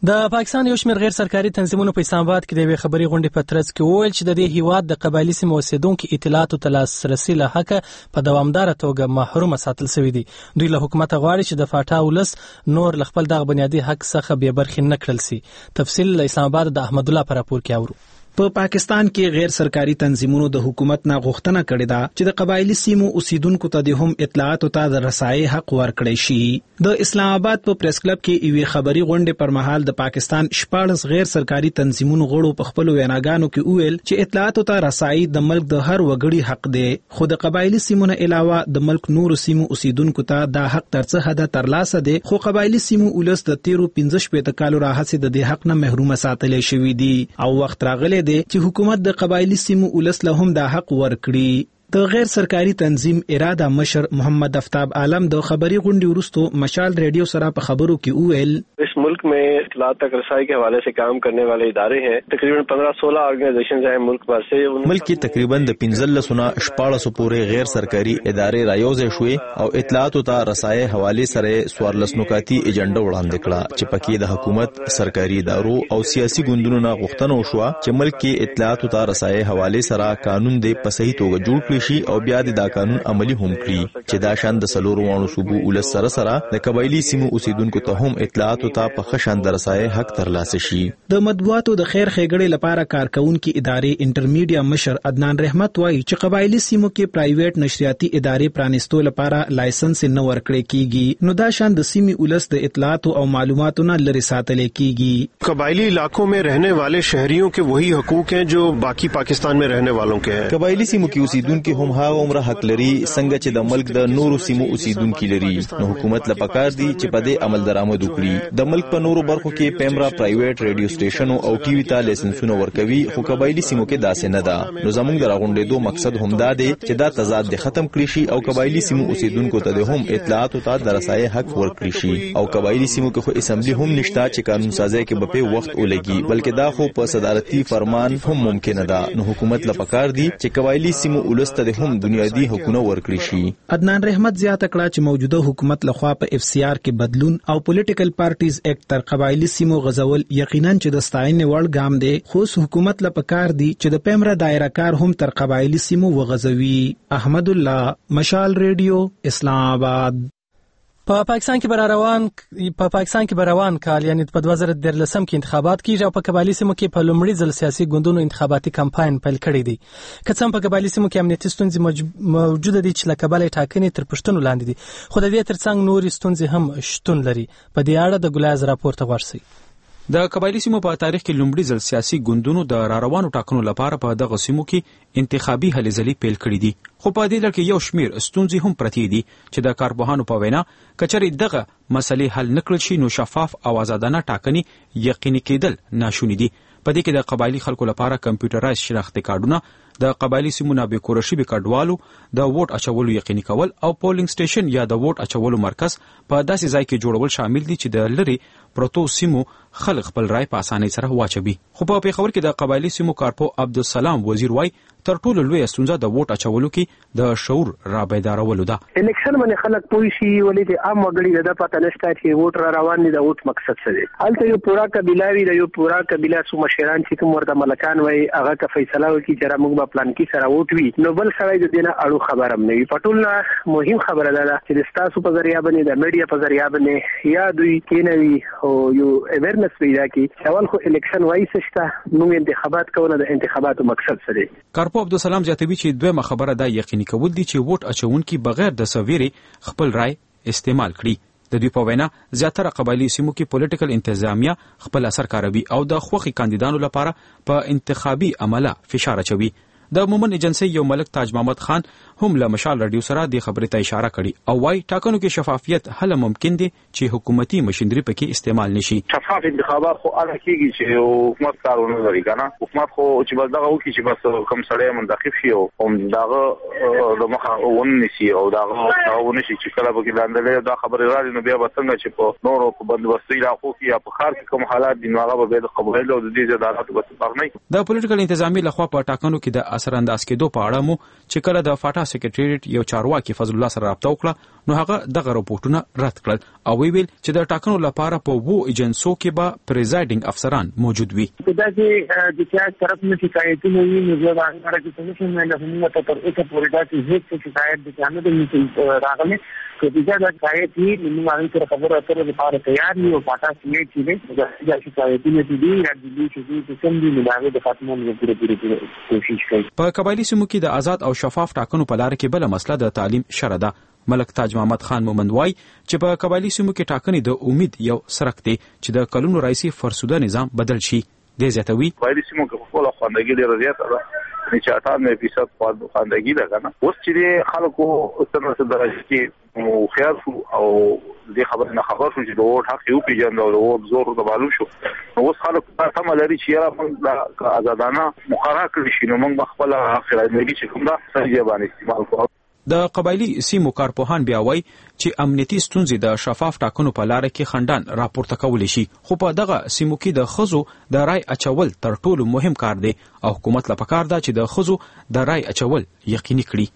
[SPEAKER 1] د پاکستان یو شمېر غیر سرکاري تنظیمونو په اسلام آباد کې د یوې خبري غونډې په ترڅ کې وویل چې د دې هیواد د قبایلي سیمو اوسیدونکو اطلاعاتو ته لاسرسي له حقه په دوامداره توګه محروم ساتل شوی دي. دوی له حکومت غواړي چې د فاټا ولس نور له خپل دغه بنیادي حق څخه بې برخې نه کړل شي. تفصیل له اسلام آباد د احمد الله پر راپور کې اورو.
[SPEAKER 12] په پاکستان کې غیر سرکاري تنظیمونو د حکومت نه غوښتنه کړې ده چې د قبایلی سیمو اوسیدونکو ته د هم اطلاعاتو ته د رسایي حق ورکړي شي. د اسلام آباد په پریس کلب کې یوې خبري غونډې پر مهال د پاکستان 14 غیر سرکاري تنظیمونو غړو په خپل ویناګانو کې وویل چې اطلاعاتو ته رسایي د ملک د هر وګړي حق دی، خو د قبایلی سیمو نه علاوه د ملک نورو سیمو اوسیدونکو ته دا حق ترڅه حد ترلاسه دی، خو قبایلی سیمو ولس د 15 کالو راهڅ د دې حق نه محروم ساتل شوی دی او وخت راغلی دی چې حکومت د قبایلی سیمو ولس له هم دا حق ورکړي. د غیر سرکاري تنظیم اراده مشر محمد افتاب عالم د خبري غونډې وروسته مشال ریډیو سره په خبرو کې وویل
[SPEAKER 14] اس ملک میں اطلاعات تک رسائی کے حوالے سے کام کرنے والے ادارے ہیں، تقریباً 15-16 آرگنائزیشنز ہیں ملک بھر سے.
[SPEAKER 15] ملک کې تقریباً د 15 14 پورې غیر سرکاري ادارې رايوځې شوې او اطلاعات ته رسایي حواله سره 14 نکاتی ایجنډا وړاندې کړه چې پکې د حکومت، سرکاري ادارو او سیاسي ګوندونو نه غوښتنه وشوه چې ملک کې اطلاعات ته رسایي حواله سره قانون دې په صحیح توګه جوړ کړي شي او بیا د قانون عملی هم کړي چې دا شان د سلورو وانو صوبو ولس سره د قبایلی سیمو اوسیدونکو ته هم اطلاعات ته په خشن درسای حق ترلاسه شي.
[SPEAKER 12] د مطبوعاتو د خیر ښېګړې لپاره کارکونکو ادارې انټرمیډیا مشر عدنان رحمت وایي چې قبایلی سیمو کې پرایویټ نشریاتي ادارې پرانستو لپاره لایسنس نه ورکړي کیږي، نو دا شان د سیمې ولس د اطلاعاتو او معلوماتو نه لري ساتل کیږي.
[SPEAKER 16] قبایلی علاقوں میں رہنے والے شہریوں کے وہی حقوق ہیں جو باقی پاکستان میں رہنے والوں کے ہیں.
[SPEAKER 15] قبایلی سیمو کې اوسیدونکو هم هغه عمره حق لري څنګه چې د ملک د نورو سیمو اوسیدونکو لري، نو حکومت له پکار دي چې په دې عمل درآمد وکړي. د ملک په نورو برخو کې پیمرا پرایویټ ریډیو سټیشنو او ټي وي ته لایسنسونه ورکوي، خو قبایلی سیمو کې داسې نه ده. نو زموږ د راغونډېدو مقصد هم دا دی چې دا تضاد د ختم کړي شي او قبایلی سیمو اوسیدونکو ته هم اطلاعات ته د رسایي حق ورکړي شي. او قبایلی سیمو کې خو اسمبلی هم نشته چې قانون سازی کې په وخت ولګي، بلکې دا خو په صدارتي فرمان هم ممکن ده. نو حکومت له پکار دي چې قبایلی سیمو ولست هم بنیادی حقوق ورکړي شي.
[SPEAKER 12] عدنان رحمت زیاته کړه چې موجوده حکومت لخوا په FCR کې بدلون او پولیټیکل پارټیز اکټ تر قبایلی سیمو غزول یقینا چې د ستاینې وړ ګام دی، خو حکومت له پکار دی چې د پیمرا دایره کار هم تر قبایلی سیمو وغزوي. احمد الله، مشال ریډیو، اسلام آباد.
[SPEAKER 1] په پاکستان کې به روان کال یعنی په 2013 کې انتخابات کیږي او په قبایلی سیمو کې په لومړي ځل سیاسي ګوندونو انتخاباتي کمپاین پیل کړی دی. که څه هم په قبایلی سیمو کې امنیتي ستونزې موجوده دي چې له کبله ټاکنې تر پښتنو لاندې دي، خو د دې ترڅنګ نورې ستونزې هم شتون لري. په دې اړه د ګلایز راپور ته ورسئ.
[SPEAKER 17] د قبایلی سیمو په تاریخ کې لومړي ځل سیاسي ګوندونو د راروانو ټاکنو لپاره په دغه سیمو کې انتخابي هلې ځلې پیل کړې دي، خو په دې لړ کې یو شمیر ستونزې هم پرتې دي چې د کارپوهانو په وینا کچرې دغه مسلې حل نکړل شي نو شفاف او آزادانه ټاکنې یقیني کېدل ناشوني دي. په دې کې د قبایلی خلکو لپاره کمپیوټرایز شناختی کارډونه، د قبایلی سیمو نه بې کوره شوي کډوالو د ووټ اچولو یقیني کول او پولینګ سټیشن یا د ووټ اچولو مرکز په داسې ځای کې جوړول شامل دي چې د لري پروتو سیمو خلک خپل رای په اسانۍ سره واچوي. خو په پیښور کې د قبایلی سیمو کارپو عبدالسلام وزیر وای تر ټولو لوی ستونزه د ووټ اچولو کې د شعور را بیدارولو ده.
[SPEAKER 8] الیکشن باندې خلک پوه شي ولې د عام وګړي د پته نشته چې ووټ را روان دي، د ووټ مقصد څه دی. هلته یو پورا قبیله وي، د یو پورا قبیله څو مشران چې کوم ورته ملکان وای هغه که فیصله وکړي چې موږ په پلان کې سره ووټ وي، نو بل سړی د دې نه اړو خبره هم نه وي. په ټول نه مهم خبره ده چې د ستاسو په ذریعہ باندې د میډیا په ذریعہ باندې یا دوی کینوي او یو اویرنس پیدا کړي. اول خو الیکشن وایي شته، موږ انتخابات کوو، د انتخاباتو مقصد څه دی.
[SPEAKER 17] کارپو عبدالسلام زیاتوي چې دویمه خبره دا یقیني کول دي چې ووټ اچونکي بغیر د سویرې خپل رای استعمال کړي. د دوی په وینا زیاتره قبایلی سیمو کې پولیټیکل انتظامیه خپل اثر کاروي او د خوخي کاندیدانو لپاره په انتخابي عمله فشار اچوي. د مومن ایجنسی یو ملک تاج محمد خان هم له مشال رادیو سره د خبرې ته اشاره کړي او وايي ټاکنو کې شفافیت هله ممکن دي چې حکومتي مشینری پکې استعمال نشي.
[SPEAKER 6] شفاف انتخابات خو اړه کیږي چې حکومت کارونه لري کنه، حکومت خو چې بس دغه وکړي چې بس کوم سړی منتخب شي او دغه د مخه ونیسي او دغه ونیسي چې کله به لاندې دا خبره راځي نو بیا به څنګه چې په نورو په بندوبستي علاقو کې یا په ښار کې کوم حالات دي نو هغه به د قبایلو د دې عدالت په څیر نه.
[SPEAKER 17] د پولیټیکل انتظامی لخوا په ټاکنو کې د اثر انداز کېدو په اړه مو چې کله د فاټا الله سکریټریټ یو چارواکي فضل الله سره رابطه وکړه نو هغه دغه راپورټونه رد کړل او ویل چې د ټاکنو لپاره په وو ایجنسو کې به پریزایډینګ افسران موجود وي.
[SPEAKER 8] دا چې د سیاست طرف نه شکایتونه وي نو زه راغلی چې څنګه نه ته تر اوسه پورې دا چې هیڅ شکایت د چانه د راغلی که دا شکایت وي نو موږ هغه سره خبرو اترو لپاره تیار یو پاتا سیې چې دا شکایتونه دي یا د دې چې څنګه د هغه د خاتمه لپاره کوشش کوي.
[SPEAKER 17] په قبایلی سیمو کې د آزاد او شفاف ټاکنو په لار کې بل مسله د تعلیم شرط ده. ملک تاج محمد خان مومند وای چې په قبایلی سیمو کې ټاکنې د امید یو سرک دی چې د کلونو راځي فرسوده نظام بدل شي. د زیاتوي
[SPEAKER 18] قبایلی سیمو کې خپل خواندګي ډیره زیاته ده چې 98% خواندګي ده کنه. اوس چې خلکو څنګه درجه کې مو خیال او دې خبر شو چې د ووټ حق یو پیژند او د ووټ زور د معلوم شو. اوس خلکو سم لري چې موږ آزادانه مقرره کړی شي نو موږ خپل خیرانګي چې کوم دا سړي باندې استعمال کوو.
[SPEAKER 17] د قبایلی سیمو کارپوهان بیا وایي چې امنیتي ستونزې د شفاف ټاکنو په لار کې خندان راپورته کولی شي خو په دغه سیمو کې د ښځو د رای اچول تر ټولو مهم کار دی او حکومت له پکار ده چې د ښځو د رای اچول یقیني کړي.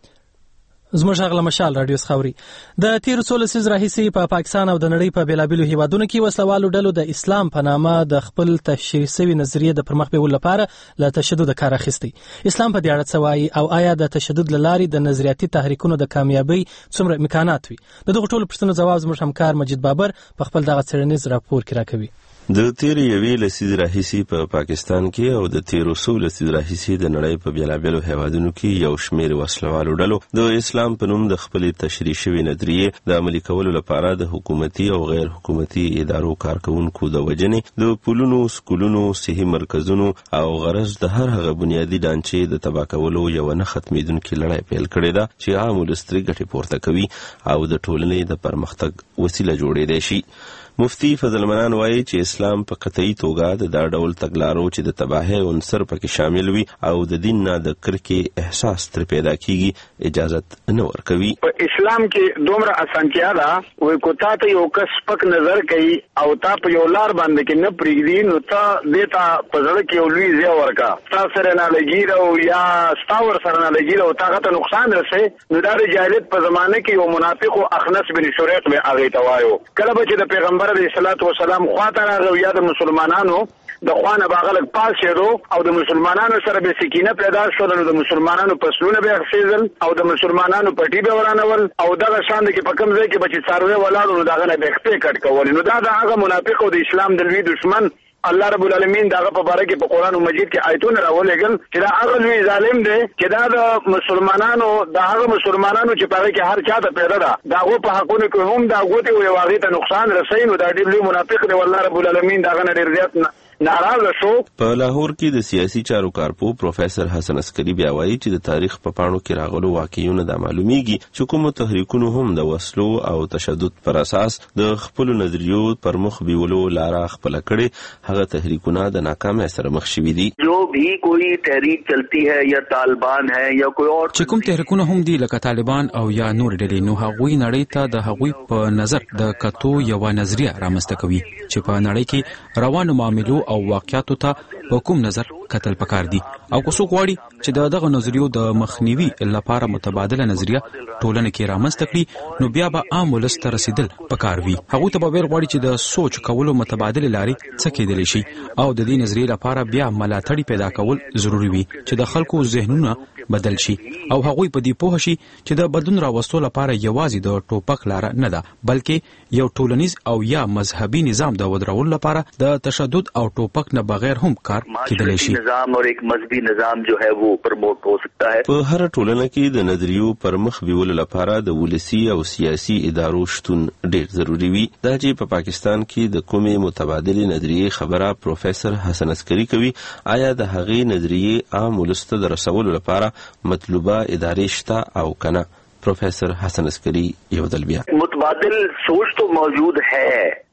[SPEAKER 1] زموږ غږ له مشال رادیو خاوري د تیر 16 لسیز راهیسې په پاکستان او د نړۍ په بیلابېلو هیوادونو کې وسلوالو ډلو د اسلام په نامه د خپل تشریح شوی نظریه د پرمخ بیول لپاره له تشدد کار اخیستی. اسلام په دې اړه څه وایي او آیا د تشدد لارې د نظریاتي تحریکونو د کامیابی څومره امکانات وي؟ د دغه ټولو پوښتنو ځواب زموږ همکار مجید بابر په خپل دغه څېړنیز راپور کې راکوي.
[SPEAKER 19] د تیر یوې لسیز راهیسې په پاکستان کې او د تیر 16 لسیز راهیسې د نړۍ په بیلابېلو هیوادونو کې یو شمېر وسلوالو ډلو د اسلام په نوم د خپلې تشریح شوې نظریې د عملي کولو لپاره د حکومتي او غیر حکومتي ادارو کارکونکو د وجنې د پولونو، سکولونو، صحي مرکزونو او غرض د هر هغه بنیادي ډانچې د تباه کولو یو نه ختمېدونکې لړۍ پیل کړې ده چې عام ولس ترې ګټې پورته کوي او د ټولنې د پرمختګ وسیله جوړېدای شي. مفتی فضل منان وایي چې اسلام په قطعي توګه د دا ډول تګلارو چې د تباهۍ عنصر پکې شامل وي او د دین نه د کرکې احساس تر پیدا کیږي اجازت نه ورکوي.
[SPEAKER 7] په اسلام کې دومره اسانتیا ده وای کو تا ته یو کس پک نظر کوي او تا په یو لار باندې کې نه پریږدي نو تا دیتا په ځړ کې یو لوی ځای ورکا تا سره نه لګیرو یا ستاور سره نه لګیرو تا ته نقصان رسي نو دا د جاهلیت په زمانه کې یو منافق او اخنس بن شریق به هغه ته وایو کله به چې د پیغمبر علیه الصلاۃ والسلام خواته راغی یا د مسلمانانو د خوانه باغلک پاسېدو او د مسلمانانو سره به سکینه پیدا شول نو د مسلمانانو پسلونه به اخیزل او د مسلمانانو پټي به ورانول او دغه شان کې په کوم ځای کې بچی څاروي ولاړو نو دغه نه به خپې کټ کول نو دا د هغه منافق او د اسلام د لوی دشمن الله رب العالمین دغه په باره کې په قران مجید کې آیتونه راولېګل چې دا هغه لوی ظالم دی چې دا د مسلمانانو د هغه مسلمانانو چې په کې هر چا ته پیدا ده داغه په حقونو کې هم دا غوته وي واغې ته نقصان رسوي نو دا ډېر لوی منافق دی والله رب العالمین دغه نه ډېر زیات ناراضه شو.
[SPEAKER 19] په لاهور کې د سیاسي چارو کارپو پروفیسور حسن عسکری بیا وایي چې د تاریخ په پاڼو کې راغلو واقعیونه د معلومیږي چې کوم تحریکونه هم د وسلو او تشدد پر اساس د خپل نظریو پر مخ بیولو لاره خپل کړي هغه تحریکونه د ناکامۍ سره مخ شوي دي.
[SPEAKER 20] جو بھی کوئی تحریک چلتی ہے یا طالبان ہے یا کوئی اور
[SPEAKER 17] چې کوم تحریکونه هم دي لکه طالبان او یا نور ډلې نو هغوی نړۍ ته د هغوی په نظر د کتو یو نظریه رامنځته کوي چې په نړۍ کې روانو معاملو او واقعیاتو ته په کوم نظر کتل پکار دي او که څوک غواړي چې دغه نظریو د مخنیوي لپاره متبادله نظریه ټولنه کې رامنځته کړي نو بیا به عام ولس ته رسیدل پکار وي. هغوی ته به ویل غواړي چې د سوچ کولو متبادله لارې څه کېدلی شي او د دې نظریې لپاره بیا ملاتړي پیدا کول ضروري وي چې د خلکو ذهنونه بدل شي او هغوی په دې پوه شي چې د بدلون راوستلو لپاره یوازې د ټوپک لاره نه ده بلکې یو ټولنیز او یا مذهبي نظام د ودرولو لپاره د تشدد او ټوپک نه بغیر هم کار کېدلی شي.
[SPEAKER 20] نظام اور ایک مذهبی نظام جو ہے وہ پرموٹ ہو سکتا ہے.
[SPEAKER 19] په هر ټولنه کې د نظریو پر مخ بیولو لپاره د ولسی او سیاسي ادارو شتون ډېر ضروری وي. دا چې په پاکستان کې د کومې متبادلې نظریې خبره پروفیسور حسن عسکری کوي آیا د هغې نظریې عام ولس ته د رسولو لپاره مطلوبه ادارې شته او کنه؟ پروفیسور حسن عسکری یو دل بیا
[SPEAKER 20] متبادل سوچ تو موجود ہے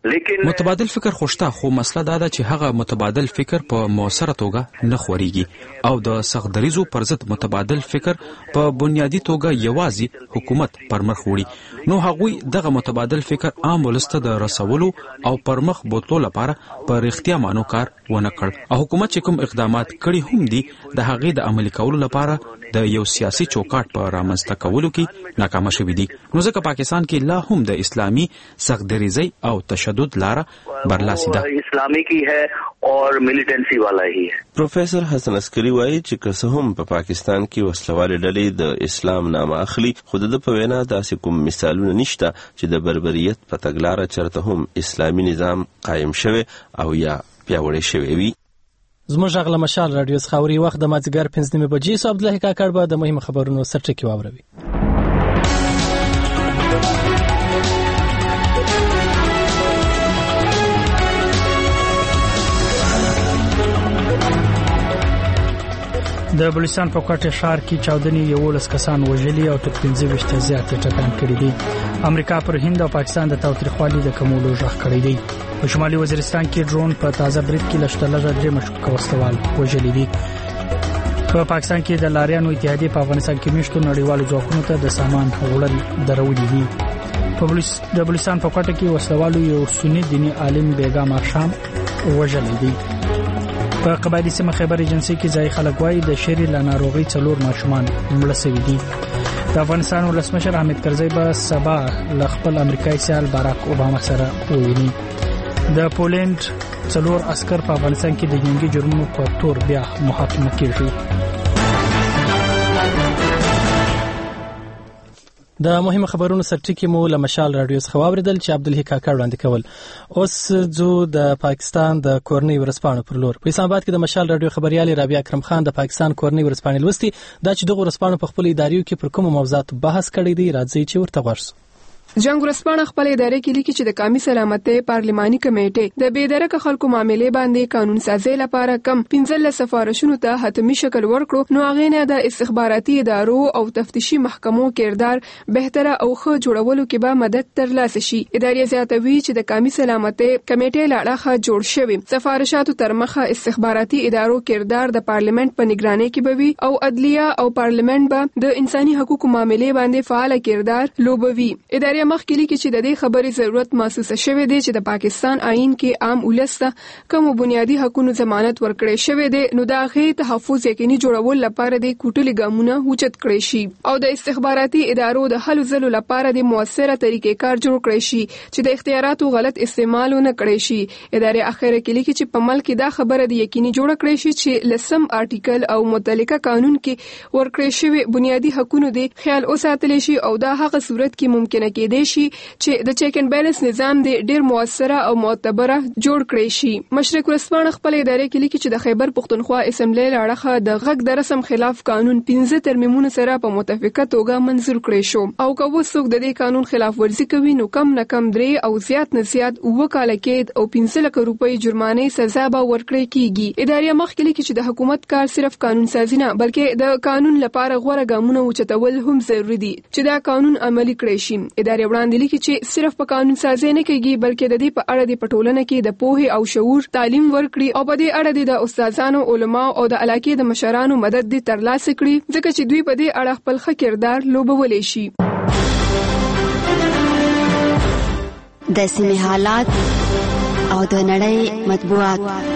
[SPEAKER 7] لیکن
[SPEAKER 17] متبادل فکر خوشته خو مسله دا ده چې هغه متبادل فکر په موثره توګه نه خوريږي او د سختدریزو پر ضد متبادل فکر په بنیادی توګه یوازې حکومت پرمخ وړي نو هغوی دغه متبادل فکر عام ولسته د رسولو او پرمخ بوتلو لپاره په اختیار مانو کار ونه کړ او حکومت چې کوم اقدامات کړي هم دي د هغې د عملي کولو لپاره د یو سیاسي چوکاټ په رامنځته کولو کې ناکامه شوي دي نو ځکه پاکستان کې لا هم د اسلامي سختدریزۍ او تشدد لاره برلاسي ده
[SPEAKER 7] اسلامي کی ہے اور ملیټنسي والا هي
[SPEAKER 19] پروفیسور حسن عسکری وایي چې که هم په پاکستان کې وسلوالې ډلې د اسلام نامه اخلي خو د په وینا داسې کوم مثالونه نشته چې د بربریت په تګلاره چرته هم اسلامي نظام قائم شوی او یا پیاوړی شوی وي.
[SPEAKER 1] زموږ غږ له مشال رادیو څخه اوري وخت د مازدیګر 5 بجې سو عبدالله کاکړ به د مهمو خبرونو سرټکی واوروي.
[SPEAKER 2] د بلوچستان په کوټه ښار کې چاودنې 11 کسان وژلي او تر 15 زیات ټکان کړي دي. امریکا پر هند او پاکستان د تاوتریخوالي د کمولو ژغ کړی دی. په شمالي وزیرستان کې ډرون په تازه برید کې لشتلغه درې مشکوک وسوال وژلي دي. په پاکستان کې د لاریانو اتحادیه په افغانستان کې میشتو نړیوالو ځواکونو ته د سامان وړل درولي دي. په بلوچستان په کوټه کې وسوالو یو سنی دینی عالم بیګا مارشام وژلي دي. په قبایلی سیمه خیبر ایجنسی کې ځای خلک وایي د شری لناروغي 4 ماشومان مړه شوي دي. د افغانستان ولسمشر حامد کرزی به سبا له خپل امریکایي سیال باراک اوباما سره وویني. د پولند 4 عسكر په افغانستان کې د جنگي جرمونو په تور بیا محاکمه کیږي. د مهمه خبرونو سرټکی مو له مشال رادیو څخه واوریدل چې عبدالله کاکړ وړاندې کول. اوس زو د پاکستان د کورنۍ ورسپانو پر لور. په اسلام آباد کې د مشال رادیو خبريال رابعه اکرم خان د پاکستان کورنۍ ورسپانې لوستي دا چې دغه ورسپانو په خپل اداریو کې پر کوم موضوعات بحث کړی دی راځي چې ورته ورسو.
[SPEAKER 11] جنگ ورسپانه خپل ادارې کې لیکي چې د قومي سلامتۍ پارلماني کمیټې د بېدرکه خلکو معاملې باندې قانون سازي لپاره کم 15 سفارشونو ته حتمی شکل ورکړو نو هغه نه د استخباراتي ادارو او تفتیشي محکمو کردار بهتره او ښه جوړولو کې به مدد ترلاسه شي. ادارې زیاتوي چې د قومي سلامتۍ کمیټې لاړه جوړ شوی سفارشاتو تر مخه استخباراتي ادارو کردار د پارلیمنت په نگرانۍ کې بوي او عدلیه او پارلیمنت به د انساني حقوقو معاملې باندې فعال کردار لوبوي. ادارې مخکې لیکي چې د دې خبرې ضرورت محسوسه شوې دی چې د پاکستان آئین کې عام ولس ته کوم بنیادی حقوقو ضمانت ورکړی شوی دی نو دا غي تحفظ یقیني جوړول لپاره د کوټلي ګامونه اوچت کړی شي او د استخباراتي ادارو د حل زلو لپاره د موثره طریقې کار جوړ کړی شي چې د اختیاراتو غلط استعمال نه کړی شي. ادارې اخیره کې لیکي چې په ملک دا خبره د یقیني جوړ کړی شي چې لسم آرټیکل او متعلقه قانون کې ورکړی شوی بنیادی حقوقو د خیال اوساتل شي او دا هغه صورت کې ممکنه کېدی شي چې د چیک اینڈ بیلنس نظام د ډیر موثره او معتبره جوړ کړی شي. مشرق ورسپانه خپل ادارې کې لیکي چې د خیبر پښتونخوا اسمبلی لاړه د غږ د رسم خلاف قانون 15 ترمیمونو سره په متفقه توګه منظور کړی شو او کوم څوک د دې قانون خلاف ورزي کوي نو کم نه کم 3 او زیات نه زیات 2 کال قید او 15 لک روپۍ جرمانه سزا به ورکړي کیږي. ادارې مخکې لیکي چې د حکومت کار صرف قانون سازي نه بلکې د قانون لپاره غوړه ګامونه اوچتول هم ضروری دي چې دا قانون عملي کړی شي. ادارې وړاندې لیکي چې صرف په قانون سازي نه کېږي بلکې د دې په اړه د پټولنه کې د پوهه او شعور تعلیم ورکړي او په دې اړه د استادانو علما او د علاقې د مشرانو مدد دي ترلاسه کړي ځکه چې دوی په دې اړه خپل ښه کردار لوبولې شي.
[SPEAKER 21] د سیمې حالات او د نړۍ مطبوعات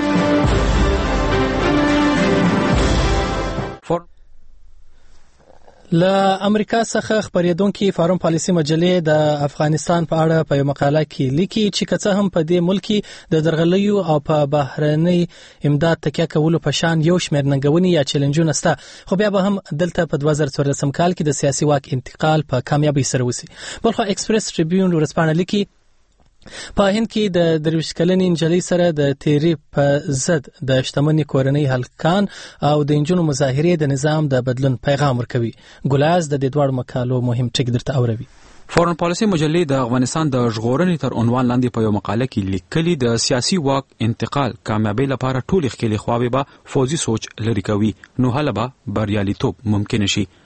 [SPEAKER 1] له امریکا څخه خبرېدونکو فارم پالیسي مجلې د افغانستان په اړه په مقاله کې لیکي چې کڅه هم په دې ملک د درغلیو او په بهرنۍ امداد تکیه کولو په شان یو شمېر ننګونې یا چیلنجونه شته خو بیا به هم دلته په 2014 کال کې د سیاسي واک انتقال په کامیابی سره وسی. بلخو ایکسپریس ټریبیون ورسپانه لیکي په هند کې د 23 کلنې نجلۍ سره د تیری په ضد د شتمنۍ کورنۍ هلکان او د انجونو مظاهرې د نظام د بدلون پیغام ورکوي. ګلاز د دې دوړ مقالو مهم ټکی درته اوروي.
[SPEAKER 17] فورن پالیسي مجلې د افغانستان د ژغورنې تر عنوان لاندې په یو مقاله کې لیکلي د سیاسي واک انتقال کامیابی لپاره ټول ښکلي خواوې به فوزي سوچ لري کوي نو هله به بریالیتوب ممکن شي.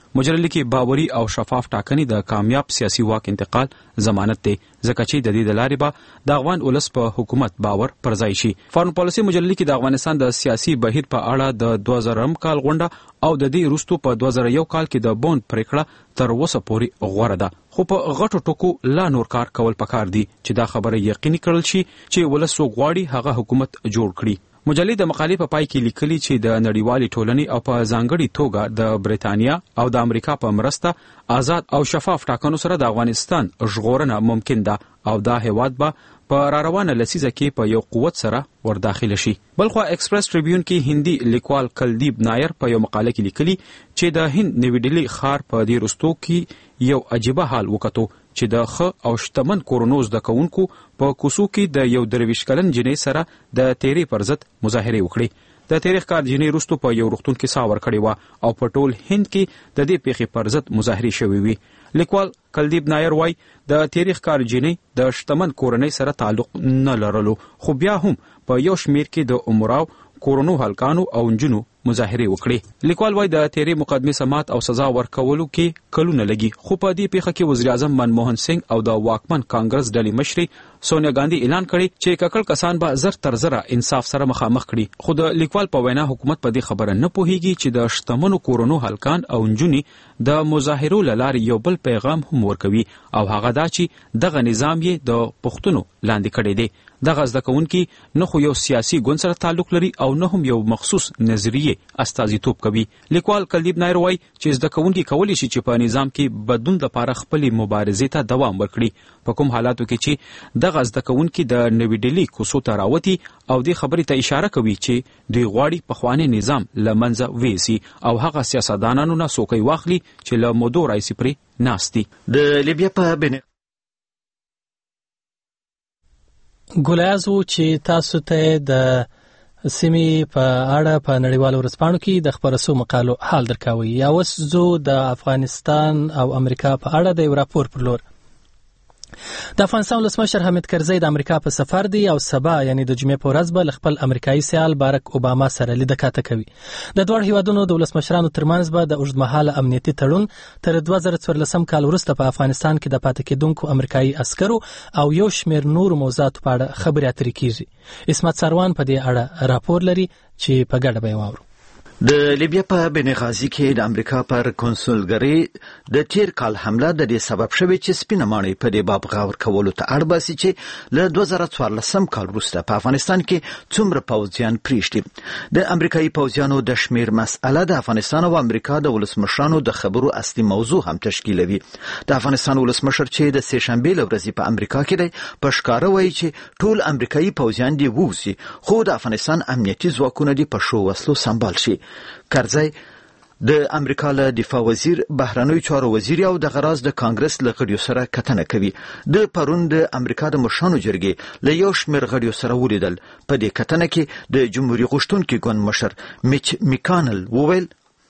[SPEAKER 17] مجله لیکي باوري او شفاف ټاکنې د کامیاب سیاسي واک انتقال ضمانت دی، ځکه چې د دې د لارې به د افغان ولس په حکومت باور پر ځای شي. فارن پالیسي مجله لیکي د افغانستان د سیاسي بهیر په اړه د 2000 کال غونډه او د دې وروسته په 2001 کال کې د بوند پریکړه تر اوسه پورې غوره ده، خو په غټو ټکو لا نور کار کول پکار دي چې دا خبره یقیني کړل شي چې ولس غواړي هغه حکومت جوړ کړي. مجلې د مقالې په پای کې لیکلي چې د نړیوالې ټولنې او په ځانګړي توګه د بریتانیا او د امریکا په مرسته آزاد او شفاف ټاکنو سره د افغانستان ژغورنه ممکن ده او دا هیواد به په راروانه لسیزه کې په یو قوت سره ورداخله شي. بلخوا ایکسپریس ټریبیون کې هندي لیکوال کلدیپ نایر په یو مقاله کې لیکلي چې د هند نوی ډیلی ښار په دې وروستو کې یو عجیبه حال وکتو چې د ښه او شتمن کورونو زده کوونکو په کوڅو کې د یو 23 کلن جنۍ سره د تیرې پر ضد مظاهرې وکړې. د تاریخ کار جنۍ وروسته په یو روغتون کې ساه ورکړې وه او په ټول هند کې د دې پیښې پر ضد مظاهرې شوې وي. لیکوال کلدیپ نایر وایي د تاریخ کار جنۍ د شتمن کورنۍ سره تعلق نه لرلو، خو بیا هم په یو شمیر کې د عمراو کورونو هلکانو او نجونو مظاهرې وکړې. لیکوال وایي د تیرې مقدمې سماعت او سزا ورکولو کې کلونه لګي، خو په دې پیښه کې وزیر اعظم منموهن سنگ او د واکمن کانګرس ډلې مشرې سونیا ګاندي اعلان کړی چې ککړ کسان به زر تر زره انصاف سره مخامخ کړي. خو د لیکوال په وینا حکومت په دې خبره نه پوهیږي چې د شتمنو کورونو هلکان او نجونې د مظاهرو له لارې یو بل پیغام هم ورکوي او هغه دا چې دغه نظام یې د پښتنو لاندې کړی دی. دغه زده کوونکي نه خو یو سیاسي ګوند سره تعلق لري او نه هم یو مخصوص نظریې استازیتوب کوي. لیکوال کلدیپ نایر وایي چې زده کوونکي کولی شي چې په نظام کې بدلون لپاره خپلې مبارزې ته دوام ورکړي، په کوم حالاتو کې چې دغه زده کوونکي د نوی ډیلی کوڅو ته راوتي او دې خبرې ته اشاره کوي چې دوی غواړي پخوانی نظام له منځه ویسي او هغه سیاستدانانو نه څوکۍ واخلي چې له مودو راهیسې پرې ناست دي.
[SPEAKER 3] د لیبیا په
[SPEAKER 1] ګولیاز و چې تاسو ته د سیمې په اړه په نړیوالو ورځپاڼو کې د خبرو سو مقالو حال درکوي. یا اوس زو د افغانستان او امریکا په اړه د یو راپور پر لور. د افغانستان ولسمشر حامد کرزی د امریکا په سفر دی او سبا یعنی د جمعې په ورځ به خپل امریکایي سیال باراک اوباما سره لیدکاته کوي. د دوه هیوادونو د ولسمشرانو ترمنځ به د اوږدمهاله امنیتي تړون تر 2014 کال وروسته په افغانستان کې د پاتې کېدونکو امریکایي عسکرو او یو شمېر نور موضوعاتو په اړه خبرې اترې کیږي. اسمت سروان په دې اړه راپور لري چې په ګډه به واورو.
[SPEAKER 3] د لیبیا په بنغازي کې د امریکا پر کنسولګری د تیر کال حمله د دې سبب شوی چې سپینه ماڼۍ په دې باب غور کولو ته اړ باسي چې له 2014 کال وروسته په افغانستان کې څومره پوځیان پریږدي. د امریکایي پوځیانو د شمیر مسأله د افغانستان او امریکا د ولسمشرانو د خبرو اصلي موضوع هم تشکیلوي. د افغانستان ولسمشر چې د سه شنبې ورځې په امریکا کې دی په ښکاره وایي چې ټول امریکایي پوځیان دی ووسی، خو د افغانستان امنیتي ځواکونه دی په شو وسلو سمبال شي. کرزی د امریکا له دفاع وزیر، بهرنیو چارو وزیر او د غراز د کانګرس له غړیو سره کتنه کوي. د پرون د امریکا د مشرانو جرګې له یو شمېر غړیو سره ولیدل. په دې کتنه کې د جمهوریت غوښتونکي ګوند مشر میچ میکانل وویل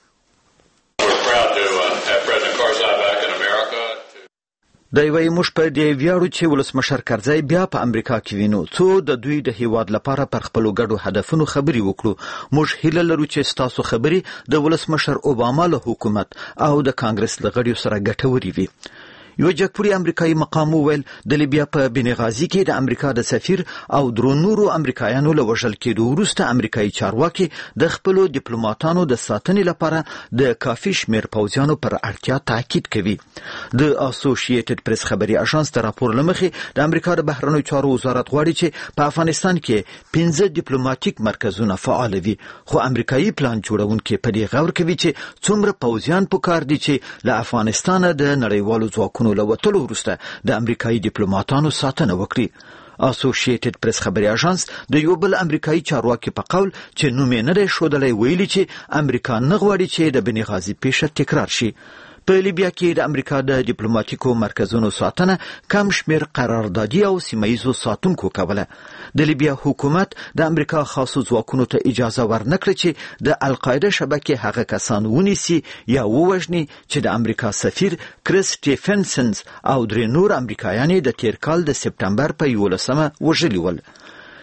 [SPEAKER 3] د یوې موږ په دې ویاړو چې ولسمشر کرزی بیا په امریکا کې وینو څو د دوی د هیواد لپاره پر خپلو ګډو هدفونو خبرې وکړو. موږ هیله لرو چې ستاسو خبرې د ولسمشر اوباما له حکومت او د کانګرس له غړیو سره ګټورې وي. یو جګپوري امریکایي مقام وویل د لیبیا په بنغازي کې د امریکا د سفیر او درو نورو امریکایانو له وژل کېدو وروسته امریکایي چارواکي د خپلو ډیپلوماټانو د ساتنې لپاره د کافي شمېر پوځیانو پر اړتیا تاکید کوي. د اسوسییټډ پریس خبري اژانس د راپور لمخې د امریکا د بهرنیو چارو وزارت غواړي چې په افغانستان کې 15 ډیپلوماټیک مرکزونه فعال وي، خو امریکایي پلان جوړونکي په دې غور کوي چې څومره پوځیان پکار دي چې له افغانستان د نړیوالو ځواکونو له وتلو وروسته د امریکایي ډیپلوماټانو ساتنه وکړي. اسوسییټډ پریس خبري اژانس د یو بل امریکایي چارواکي په قول چې نوم یې نه دی ښودلی ویلي چې امریکا نه غواړي چې د بنغازي پیښه تکرار شي. په لیبیا کې د امریکا د ډیپلوماټیکو مرکزونو ساتنه کم شمیر قراردادي او سیمایزو ساتونکو کوله. د لیبیا حکومت د امریکا خاصو ځواکونو ته اجازه ورنکړه چې د القاعده شبکې هغه کسان ونیسي یا ووژني چې د امریکا سفیر کریس سټیفنسن او درې نور امریکایان د تیر کال د سپټمبر په 11 وژلي ول.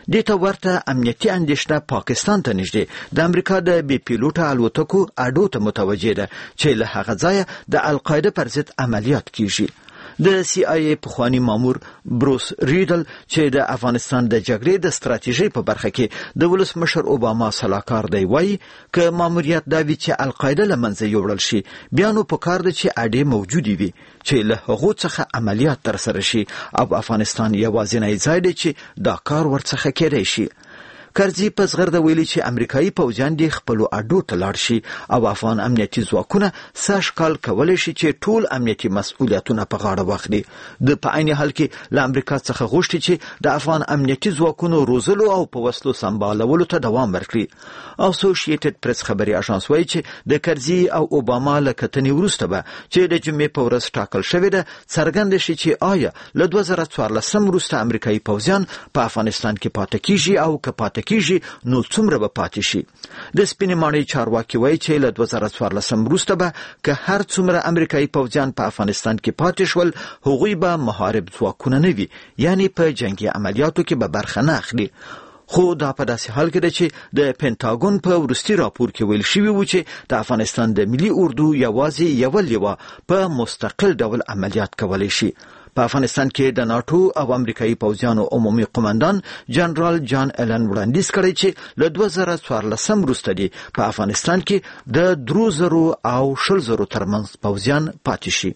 [SPEAKER 3] دې ته ورته امنیتي اندېښنه پاکستان ته نږدې د امریکا د بې پیلوټه الوتکو اډو ته متوجه ده چې له هغه ځایه د القاعده پر ضد عملیات کیږي. د CIA پخوانی مامور بروس ریډل چې د افغانستان د جګړې د ستراتیژۍ په برخه کې د ولسمشر اوباما سلاکار دی وایي که ماموریت دا وي چې القاعده له منځه یوړل شي بیا نو پکار ده چې اډې موجودې وي چې له هغو څخه عملیات ترسره شي او افغانستان یوازینی ځای دی چې دا کار ورڅخه کېدای شي. کرزي په زغرده ویلي چې امریکایي پوځیان دې خپلو اډو ته لاړ شي او افغان امنیتي ځواکونه سږ کال کولی شي چې ټول امنیتي مسؤلیتونه په غاړه واخلي. د په عین حال کې له امریکا څخه غوښتي چې د افغان امنیتي ځواکونو روزلو او په وسلو سمبالولو ته دوام ورکړي. اسوسییټډ پریس خبري اژانس وایي چې د کرزي او اوباما له کتنې وروسته به چې د جمعې په ورځ ټاکل شوې ده څرګنده شي چې آیا له 2014 وروسته امریکایي پوځیان په افغانستان کې پاتې کیږي او که پاتې کیږي نو څومره به پاتې شي. د سپینې ماڼۍ چارواکي وایي چې له 2014 وروسته به که هر څومره امریکایي پوځیان په افغانستان کې پاتې شول هغوی به محارب ځواکونه نه وي یعنی په جنگي عملیاتو کې به برخه نه اخلي. خو دا په داسې حال کې ده چې د پینټاګون په وروستي راپور کې ویل شوي و چې د افغانستان د ملي اردو یوازې یوه لیوه په مستقل ډول عملیات کولی شي. په افغانستان کې د ناتو او امریکایي پوځیانو عمومي قومندان جنرال جان ایلن وړاندیز کړی چې له 2014 وروسته دی په افغانستان کې د 3000 او 10000 ترمنځ پوځیان پاتې شي.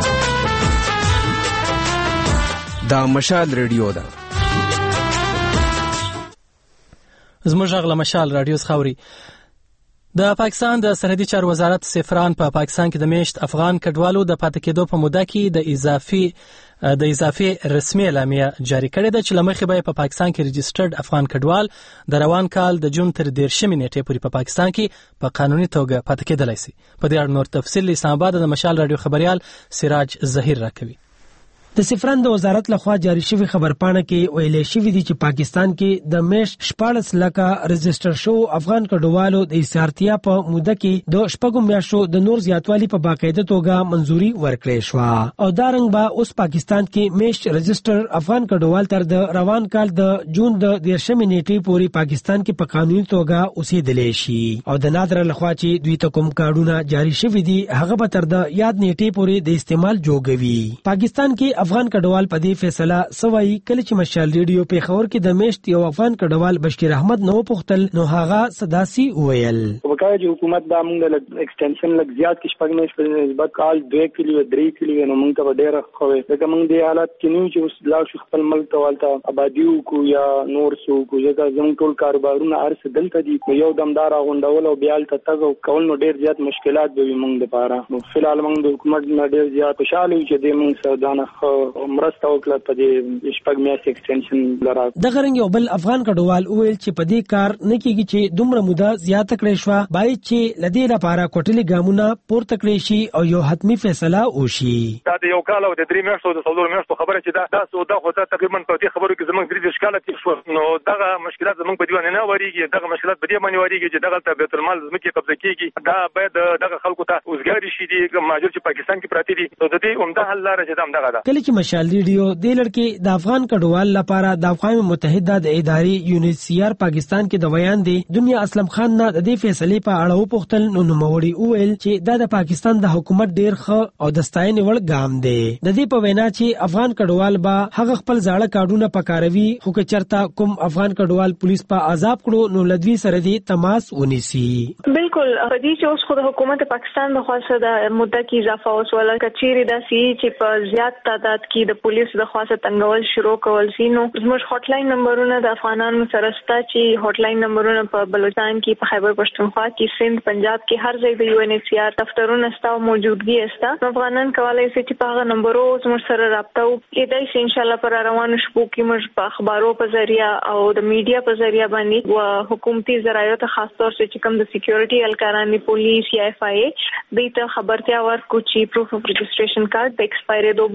[SPEAKER 4] دا مشال ریډیو ده.
[SPEAKER 1] زموږ غږ له مشال رادیو څخه اوري. د پاکستان د سرحدي چارو وزارت سفران په پاکستان کې د میشت افغان کډوالو د پاتې کېدو په موده کې د اضافي رسمي اعلامیه جاری کړې ده چې لمخې به په پاکستان کې ريجسترډ افغان کډوال د روان کال د جون تر 13 نیټې پورې په پاکستان کې په قانوني توګه پاتې کېدلای شي. په دې اړه نور تفصیل اسلام آباد د مشال رادیو خبريال سراج ظهیر راکوي.
[SPEAKER 22] د سفران د وزارت لخوا جاری شوی خبرپاڼه کې ویل شوی دی چې پاکستان کې د میش 14 لکه رجستر شو افغان کډوالو د ایثارتیا په موده کې د شپږم میاشتو د نور زیاتوالی په باقاعده توګه منځوري ورکړې شو او دا رنګ به اوس پاکستان کې میش رجستر افغان کډوال تر د روان کال د جون د 13 نیټې پورې پاکستان کې په قانوني توګه اوسېدلې شي او د نادر لخوا چې دوی ته کوم کارونه جاری شوی دي هغه به تر د یاد نیټې پورې د استعمال جوړوي. پاکستان کې افغان کډوال په دې فیصله سوي کله چې مشال ریډیو په خبر کې د میشت یو افغان کډوال بشیر احمد نو پختل نو هغه صداسي ویل
[SPEAKER 23] وکړه چې حکومت دا موږ له ایکسټنشن لګ زیات کې شپږ میاشتې په نسبت کال 2 کلی 3 کلی نو موږ ته ډېر خوي دا موږ د حالت کې نیو چې اوس لا شو خپل ملک ته والته آبادیو کو یا نور سو کو ځکه زموږ ټول کاروبارونه ارس دلته دي یو دمدار غونډول او بیال ته تاسو کول نو ډېر زیات مشکلات به موږ لپاره نو فلحال موږ د حکومت نه ډېر زیات خوشاله یو چې د موږ سودانه مرسته وکړه په دې شپږ میاشتې ایکسټنشن لرا
[SPEAKER 22] د غرنګ یو بل افغان کډوال ویل چې په دې کار نه کیږي چې دومره موده زیاته کړې شو باید چې لدی لپاره کوټلي ګامونه پورته کړی شي او یو حتمی فیصله وشي.
[SPEAKER 24] دا د یو کال او د 3 میاشتو د 14 میاشتو خبره چې دا سودا خو تقریبا په دې خبرو کې زموږ درې ښکاله تیر شو نو دغه مشکلات زموږ په دیوانه نه وریږي دغه مشکلات په دې باندې وریږي چې دغه ته بیت المال زموږ قبضه کیږي دا باید دغه خلکو ته اوسګاری شي دي ماجر چې پاکستان کې پراتی دي نو د دې عمده حل لاره چې دغه ده.
[SPEAKER 22] کله چې مشال ریډیو د لړکې د افغان کډوال لپاره د اقوام متحده د ادارې یونیسیار پاکستان کې د بیان دی دنیا اسلم خان نه د دې فیصلې په اړه وپوښتل نو نوموړي وویل چې دا د پاکستان د حکومت ډیر ښه او د ستاینې وړ ګام دی. د دې په وینا چې افغان کډوال به هغه خپل ځاړه کارډونه پکاروي خو که چرته کوم افغان کډوال پولیس په عذاب کړو نو لدوی سره دی تماس ونیسي.
[SPEAKER 25] بالکل دې چې اوس خو د حکومت پاکستان د خاصه د مدته کې اضافه وسوله کچيري داسي چې په زیات تعداد کې د پولیس د خاصه تنګول شروع کول سي نو زموږ هاټ لاین نمبرونه د افغانانو سره ستا چې هاټ لاین نمبرونه په بلوچستان کې په خیبر پښتونخوا کې سند پنجاب کې هر ځای د UNHCR دفترونه ستا موجودګي استا افغانان کولای شي چې په هغه نمبرو زموږ سره رابطه وکړي چې ان شاء الله پر روانو شپو کې موږ په اخبارو په ذریعہ او د میډیا په ذریعہ باندې او حکومتي ذرایعو ته خاص طور چې کوم د سکیورټي الکاران پولیس یا FIA دې ته خبرتیا ورکو چې پروف اف رجسټریشن کارت د ایکسپایری دو بعد هم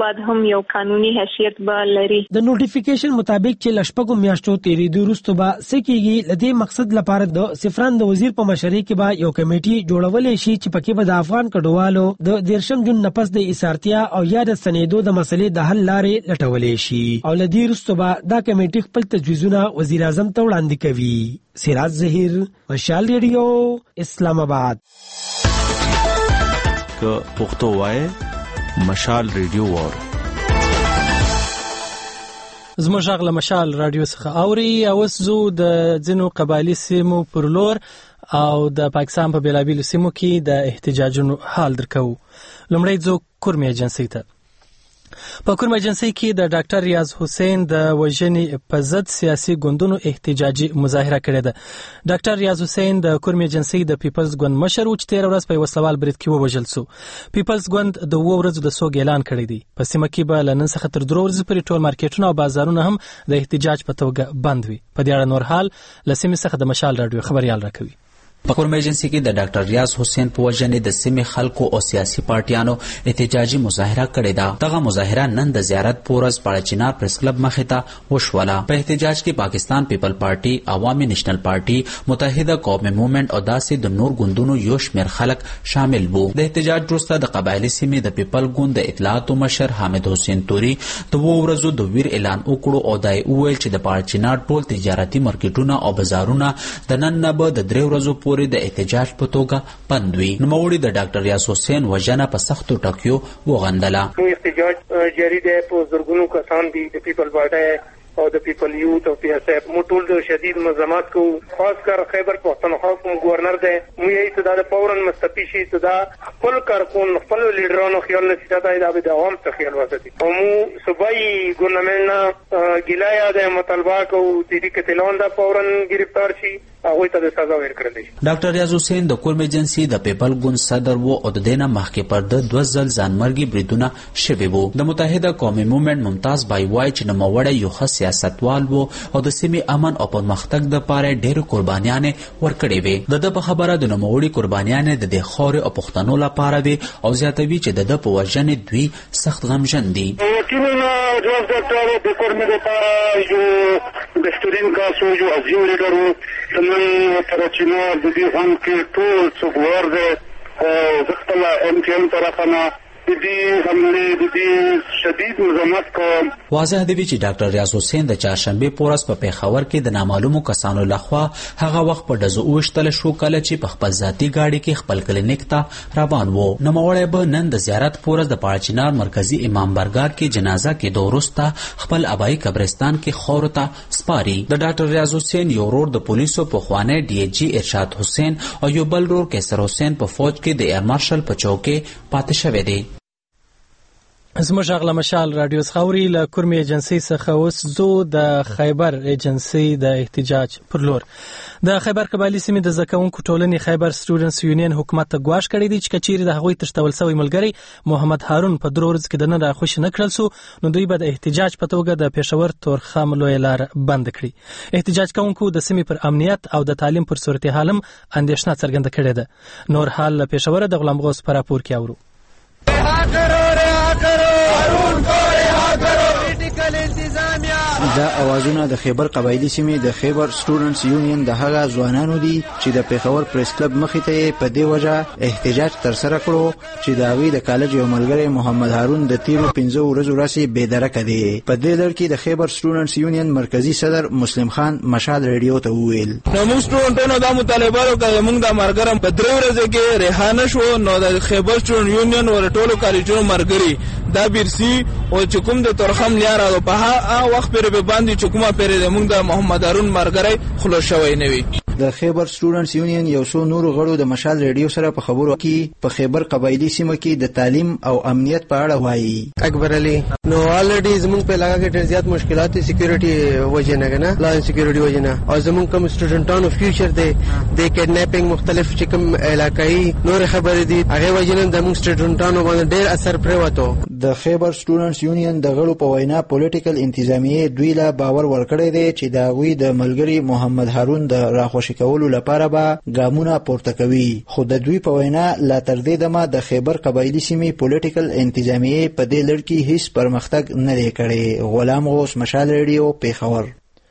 [SPEAKER 25] هم یو قانوني حیثیت به لري.
[SPEAKER 22] د نوټیفیکیشن مطابق چې لشپږو میاشتو تیریدو وروسته به سکیږي لدې مقصد لپاره د سفران د وزیر په مشرۍ کې به یو کمیټي جوړولې شي چې پکې به د افغان کډوالو د 13 جون نفس د ایثارتیا او یا د سنیدو د مسلې د حل لارې لټولې شي او لدې وروسته به دا کمیټي خپل تجویزونه وزیر اعظم ته وړاندې کوي. سراج ظهیر، مشال ریډیو، اسلام آباد.
[SPEAKER 5] که پښتو وای مشال ریډیو وور.
[SPEAKER 1] زموږ غږ له مشال رادیو څخه اوري او زو د ځینو قبایلی سیمو پر لور او د پاکستان په بیلابیلو سیمو کې د احتجاجونو حال درکو. لومړی ځو کورمې ایجنسی ته. په کورمې ایجنسی کې د ډاکټر ریاض حسین د وژنې په ضد سیاسي ګوندونو احتجاجي مظاهره کړې ده. ډاکټر ریاض حسین د کورمې ایجنسی د پیپلز ګوند مشر و چې 13 ورځ په وسلوال برید کې ووژل شو. پیپلز ګوند د 2 ورځو د سوګ اعلان کړی دی. په سیمه کې به لنن څخه تر 3 ورځې پورې ټول مارکیټونه او بازارونه هم د احتجاج په توګه بند وي. په دې اړه نور حال لسیمه څخه د مشال رادیو خبريال راکوي.
[SPEAKER 9] په کورمې ایجنسی کې د ډاکټر ریاض حسین په وژنې د سیمې خلکو او سیاسي پارټیانو احتجاجي مظاهره کړې ده. دغه مظاهره نن د زیارت پورز پاړچینار پریس کلب مخې ته وشوله. په احتجاج کې پاکستان پیپل پارټي، عوامي نېشنل پارټي، متحده قومي موومېنټ او داسې د نور ګوندونو یو شمېر خلک شامل وو. د احتجاج وروسته د قبایلي سیمې د پیپل ګوند د اطلاعاتو مشر حامد حسین توري د 2 ورځو د ویر اعلان وکړو او دا وویل چې د پاړچینار ټول تجارتي مارکیټونه او بازارونه د نن نه به د 3 ورځو پورې د احتجاج په توګه بند وي. نوموړي د ډاکټر ریاض حسین وژنه په سختو ټکیو وغندله.
[SPEAKER 10] احتجاج جاری دی په زرګونو کسان دي د پیپل پارټي او د پیپل یوت او پی اس اف مو ټول د شدید مزاحمت کو خاص کر خیبر پختونخوا کوم گورنر دی مو یې ته د فورن مستفی شي ته دا خپل کارکون خپل لیډرانو خیال نه سیده دا به عوام ته خیال وساتي او مو صوبایي ګورنمنت ګیلایا د مطالبه کو د دې کتلون دا فورن گرفتار شي هغه ته د سزا ورکړل شي.
[SPEAKER 9] ډاکټر ریاض حسین د کورمې ایجنسی د پیپل ګوند صدر وو او د دینه مخکې پر د 2 ځل ځانمرګي بریدونه شوي وو. د متحده قومي موومېنټ ممتاز بای وای چې نوموړی یو ښه سیاستوال وو او د سیمې امن او پرمختګ لپاره ډېر قربانیانې ورکړې وې. د په خبره د نوموړي قربانیانې د خاورې او پښتنو لپاره وي او زیاتوي چې د په وژنې دوی سخت غمجن دي.
[SPEAKER 10] بهترین کاسو جو عظیم لیډر وو تمن پرچینار د دې هم کې ټول څوګور ده زختلا ام کې هم طرفنا د دې حمله د دې شدید مزاحمت کوم.
[SPEAKER 9] واضح دی چې ډاکټر ریاض حسین د چهارشنبه پورس په پیښور کې د نامعلومو کسانو لخوا هغه وخت په دزو وشتل شو کله چې په خپل ذاتی گاډي کې خپل کلینیک ته روان وو. نوموړی به نن د زیارت پورس د پاړچینار مرکزی امام برګار کې جنازه کې دورسته خپل ابای قبرستان کې خور ته سپاري. د ډاکټر ریاض حسین یو ورور د پولیسو په خوانه ډي ایچ جی ارشاد حسین او یو بل ورور کیسر حسین په فوج کې د ایر مارشل په چوکۍ پاتې شوی دی.
[SPEAKER 1] زموږ غږ له مشال رادیو څخه اوري. له کورمې ایجنسی څخه اوس زو د خیبر ایجنسی د احتجاج پر لور. د خیبر قبایلی سیمې د زکونکو ټولنې خیبر سټوډنټس یونین حکومت ته ګواښ کړی دی چې کچېرې د هغوی تشتول شوی ملګری محمد هارون په 3 ورځو کې د نن راخوشي نه کړل سو نو دوی به د احتجاج په توګه د پېښور تورخم لویه لار بند کړي. احتجاج کوونکو د سیمې پر امنیت او د تعلیم پر صورتحال هم اندېښنه څرګنده کړې ده. نور حال له پېښور د غلام غوث په راپور کې اورو.
[SPEAKER 13] دا اوازونه د خیبر قبایلی سیمې د خیبر سټوډنټس یونین د هغه ځوانانو دي چې د پیښور پریس کلب مخې ته په دې وجه احتجاج ترسره کړو چې د هغوی د کالج یو ملګری محمد هارون د تیرو 15 ورځو راهیسې بېدرکه دی. په دې لړ کې د خیبر سټوډنټس یونین مرکزی صدر مسلم خان مشال ریډیو ته وویل
[SPEAKER 14] نو موږ ټولنټونو د مطالبه وکړه موږ د مرګرم په 3 ورځې کې ریحانه شو نو د خیبر سټوډنټ یونین ور ټولو کالجونو مرګري دا بیرسی او چې کوم د تورخم لیاره په هغه وخت پر به باندې چې کومه پر د موږ د محمد هارون مرګري خلو شوی نه وي.
[SPEAKER 13] د خیبر سټوډنټس یونین یو څو نورو غړو د مشال ریډیو سره په خبرو کې په خیبر قبایلی سیمه کې د تعلیم او امنیت په اړه وایي.
[SPEAKER 26] اکبر علي نو الریډي زموږ په علاقه کې ډېر زیات مشکلات دي سکیورټي وجه نه کنه لا سکیورټي وجه نه او زموږ کوم سټوډنټانو فیوچر دی د کډناپینګ مختلف چې کوم علاقايي نور خبرې دي هغه وجه نه د موږ سټوډنټانو باندې ډېر اثر پرواتو.
[SPEAKER 13] د خیبر سټوډنټس یونین د غړو په وینا پولیټیکل انتظامیه دوی لا باور ورکړی دی چې دا وی د ملګری محمد هارون د راخوش خوشی کولو لپاره به ګامونه پورته کوي. خو د دوی په وینا لا تر دې دمه د خیبر قبایلي سیمې پولیټیکل انتظامیه په دې لړ کې هیڅ پرمختګ نه دی کړی. غلام غوث، مشال ریډیو، پیښور.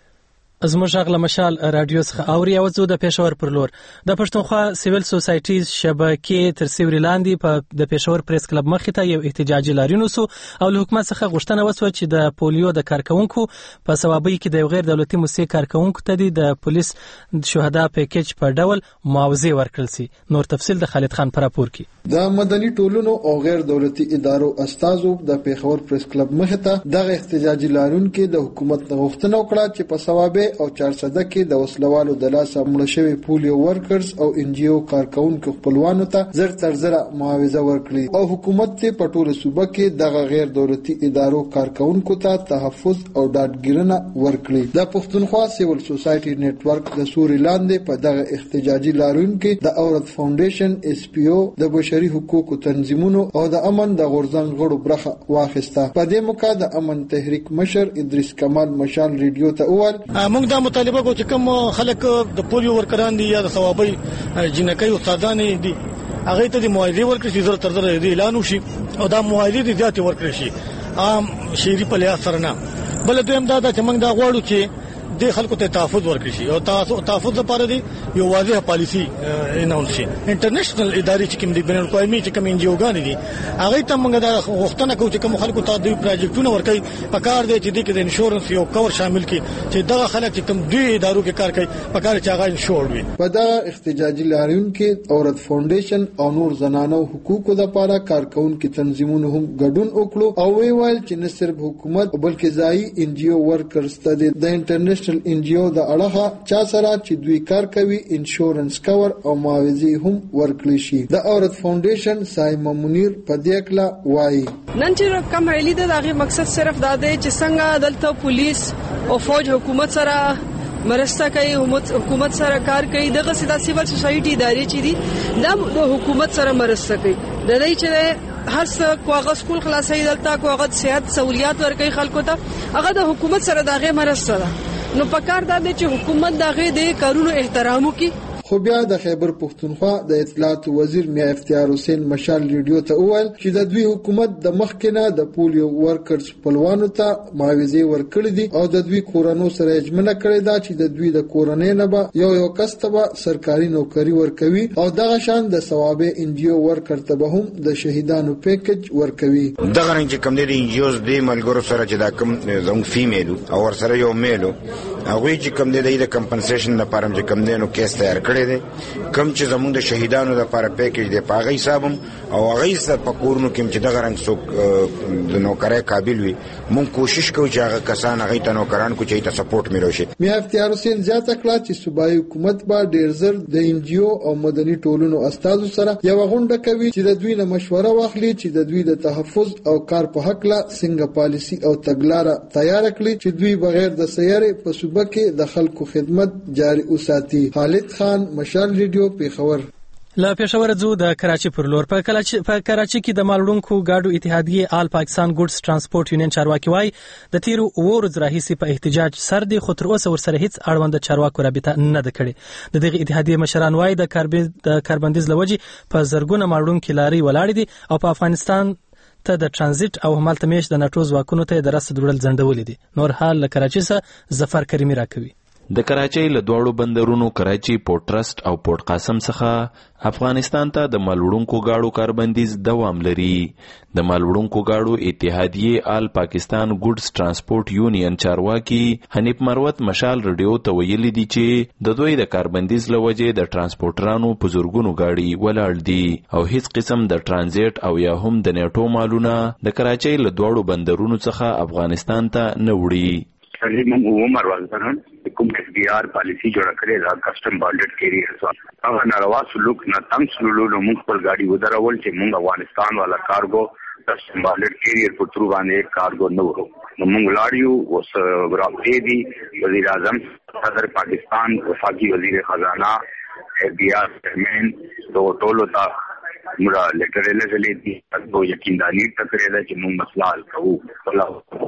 [SPEAKER 1] زموږ غږ له مشال رادیو څخه اوري او زه د پېښور پر لور د پښتونخوا سیویل سوسایټیز شبکې تر سیوري لاندې په د پېښور پریس کلب مخې ته یو احتجاجي لاریون وسو او له حکومت څخه غوښتنه وسوه چې د پولیو د کارکونکو په ثوابي کې د غیر دولتي موسسې کارکونکو ته د پولیس شهدا پیکیج په ډول معاوضه ورکړل شي. نور تفصیل د خالد خان پر راپور کې.
[SPEAKER 6] د مدني ټولنو او غیر دولتي ادارو استازو د پېښور پریس کلب مخې ته دغه احتجاجي لاریون کې د حکومت غوښتنه وکړه چې په ثوابي او 400 کې د وسلوالو د لاسه مړ شوی پولیو ورکرز او ان جی او کارکونکو خپلوانو ته زر تر زر معاوضه ورکړي او حکومت ته په ټوله صوبه کې دغه غیر دولتي ادارو کارکونکو ته تحفظ او ډاډګیرنه ورکړي. د پښتونخوا سیول سوسایټي نیټ ورک د سوري لاندې په دغه احتجاجي لاریون کې د اورت فاونډیشن اس پی او د بشري حقوقو تنظیمونو او د امن د غورځنګ غړو برخه واخیسته. په دې موقع د امن تحریک مشر ادریس کمال مشال ریډیو ته وویل
[SPEAKER 8] موږ دا مطالبه کوو چې کوم خلک د پولیو ورکران دي یا د ثوابي جنکۍ استادان دي هغه ته د معاوضه ورکړي چې زر تر زر د اعلان وشي او دا معاوضه دي ذاتي ورکړي شي عام شهري په لحاظ سره نه. بل دویم دا چې موږ دا غواړو چې د خلکو ته تحفظ ورکړي شي او تحفظ لپاره دی یو واضح پالیسی اناونس شي. انټرنیشنل ادارې چې کوم دي بین الاقوامي چې کوم ان جی اوګان دي هغه ته موږ دا غوښتنه کوو چې کوم خلکو ته دوی پروجیکټونه ورکړي په کار دی چې د انشورنس یو کور شامل کړي چې دغه خلک چې کوم دوی ادارو کې کار کوي په کار چې هغه انشور وي.
[SPEAKER 6] په دغه احتجاجي لاریون کې اورت فاونډیشن او نور زنانو حقوقو لپاره کارکونکو تنظیمونو هم ګډون وکړو او ویل چې نه صرف حکومت بلکې ځایي ان جی او ورکرز ته د انټرنیشنل ان جی او د اړه چا سره چې دوی کار کوي انشورنس کور او معاوضه هم ورکړي شي. د اورت فاونډیشن سایمه منیر په دې کله وایي
[SPEAKER 12] نن چې کوم ویلي د هغه مقصد صرف دا دی چې څنګه دلته پولیس او فوج حکومت سره مرسته کوي حکومت سره کار کوي دغه سیدا سیول سوسایټي ادارې چې دي د حکومت سره مرسته کوي د دې چې هر څه کوغه سکول خلاصي دلته کوغه صحت سہولیات ورکوي خلکو ته هغه د حکومت سره دغه مرسته ده. نو پکار دا دی چې حکومت دغه د کارونو احترام وکړي.
[SPEAKER 6] خو بیا د خیبر پښتونخوا د اطلاعات وزیر میا افتیار حسین مشال ریډیو ته وویل چې د دوی حکومت د مخکنه د پولیو ورکرز خپلوانو ته معاوضه ورکړي دي او د دوی کورونو سره اجمنه کړې ده چې د دوی د کورنۍ نه به یو کس ته به سرکاري نوکری ورکوي او دغه شان د ثوابي ان جی او ورکر ته به هم د شهیدانو پیکیج ورکوي.
[SPEAKER 15] دغه رنګ چې کوم دي ان جی اوز د ملګرو سره چې دا کوم زموږ فیمیل او ور سره یو میلو هغه چې کوم دي د کمپنسیشن لپاره چې کوم دي نو کیس تیار کړی دی کوم چې زموږ د شهیدانو لپاره پیکیج دی په هغه حساب او هغه حساب په کورونو کې چې دغه رنګ څوک د نوکرۍ قابل وي مونږ کوشش کوو چې هغه کسان هغه ته نوکران کو چې ته سپورټ ملو شي. میا افتیار حسین زیاته کړه چې صوبایي حکومت به ډیر زر د ان جی او او مدني ټولنو استادو سره یو غونډه کوي چې د دوی نه مشوره واخلي چې د دوی د تحفظ او کار په حق لا څنګه پالیسی او تګلارې تیار کړي چې دوی بغیر د سیارې په صوبه کې د خلکو خدمت جاري وساتي. خالد خان مشال ریډیو پیښور.
[SPEAKER 1] له پېښور ځو د کراچي پر لور په کراچي کې د مالوړونکو ګاډو اتحادیه آل پاکستان ګوډز ترانسپورت یونین چارواکي وایي د تیرو ورځ راهیسې په احتجاج سر دي خو تر اوسه ورسره هیڅ اړوند چارواکو رابطه نه ده کړې. د دغه اتحادیه مشران وایي د کاربندیز لوجې په زرګونه مالوړونکو لاري ولاړ دي او په افغانستان ته د ترانزیت او همالته میش د ناتو ځواکونو ته د رسد وړل ځنډولې دي. نور حال له کراچي څخه ظفر کریمي راکوي.
[SPEAKER 5] د کراچۍ له دواړو بندرونو کراچي پورت ټرست او پورت قاسم څخه افغانستان ته د مالوړونکو گاډو کاربندیز دوام لري. د مالوړونکو گاډو اتحادیه آل پاکستان ګوډز ترانسپورت یونین چارواکي حنیف مروت مشال ریډیو ته ویلي دي چې د دوی د کاربندیز لوجې د ترانسپورټرانو په زورګونو گاډي ولاړ دي او هیڅ قسم د ترانزیت او یا هم د نیټو مالونه د کراچۍ له دواړو بندرونو څخه افغانستان ته نه وړي.
[SPEAKER 20] موږ عمر وزن کوم اس بي ار پالیسی جوړ کړې دا کسٹم بانډډ کیریرز هغه ناروا سلوک نه تم سلوک موږ خپل گاډي ودرول چې موږ افغانستان والا کارګو کسٹم بانډډ کیریئر په تر باندې کارګو نه ورو موږ لاړیو اوس راځي دي وزیر اعظم صدر پاکستان وفاقي وزیر خزانه اس بي ار چیئرمین دو ټولو تا موږ لیټر لګلې دي او یقینداني تکرې ده چې موږ مسله حل کوو.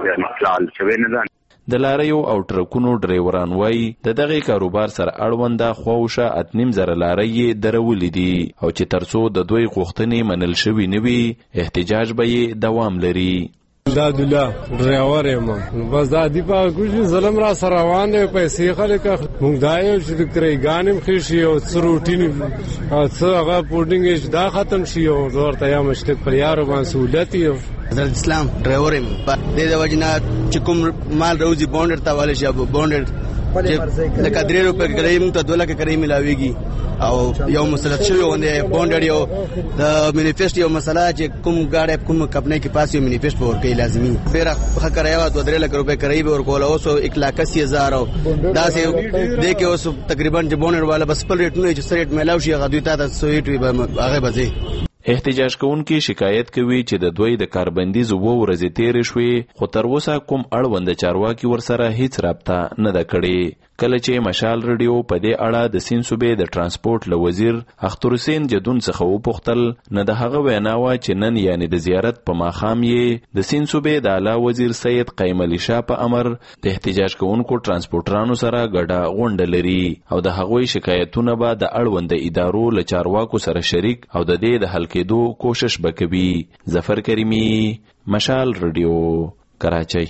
[SPEAKER 20] پورې مسله حل شوې نه ده.
[SPEAKER 5] د لاریو او ټرکونو ډرایوران وایي د دغه کاروبار سره اړونده خواوشه 8.5 لارۍ درولې دي او چې ترڅو د دوی غوښتنې منل شوي نه وي احتجاج به یې دوام لري.
[SPEAKER 2] دا دوله ډرایور یم بس دا دی په کوم ظلم را سره روان دی پیسې خلک مونږ دا یو چې د کرایګانم خشي او روټین او څه هغه پورډینګ دا ختم شي او ورته یا مشکل پر یارو باندې سہولت یو
[SPEAKER 7] حضرت اسلام ډرایور یم د وجنا چې کوم مال روزي بونډر تا والے شي بونډر لکه 3 روپے کریم ته 2 لکه کریم ملاويږي او یو مسله شوی ونه بونډر یو د مینیفیسټ یو مسله چې کوم ګاډي کوم کمپنی کې پاس یو مینیفیسټ ور کوي لازمي ډیر خکر یو 2 لک روپے کریم ور کول او 1,80,000 دا سه د کې اوس تقریبا چې بونډر والا بس پر ریټ نه چې سریټ ملاو شي غوډی ته سویټ وي هغه بځي.
[SPEAKER 5] احتجاج کوونکي شکایت کوي چې د دوی د کاربندیز 2 ورځې تیرې شوې خو تر اوسه کوم اړوند چارواکي ورسره هیڅ رابطه نه ده کړې. کله چې مشال رادیو په دې اړه د سین صوبې د ترانسپورت له وزیر اختر حسین جدون څخه وپوښتل نه د هغه وینا و چې نن یعنی د زیارت په ماښام یې د سین صوبې د اعلی وزیر سید قیم علي شاه په امر د احتجاج کوونکو ترانسپورټرانو سره ګډه غونډه لري او د هغوی شکایتونه به د اړوند ادارو له چارواکو سره شریک او د دې د حل کېدو کوشش وکوي. ظفر کریمی، مشال رادیو، کراچۍ.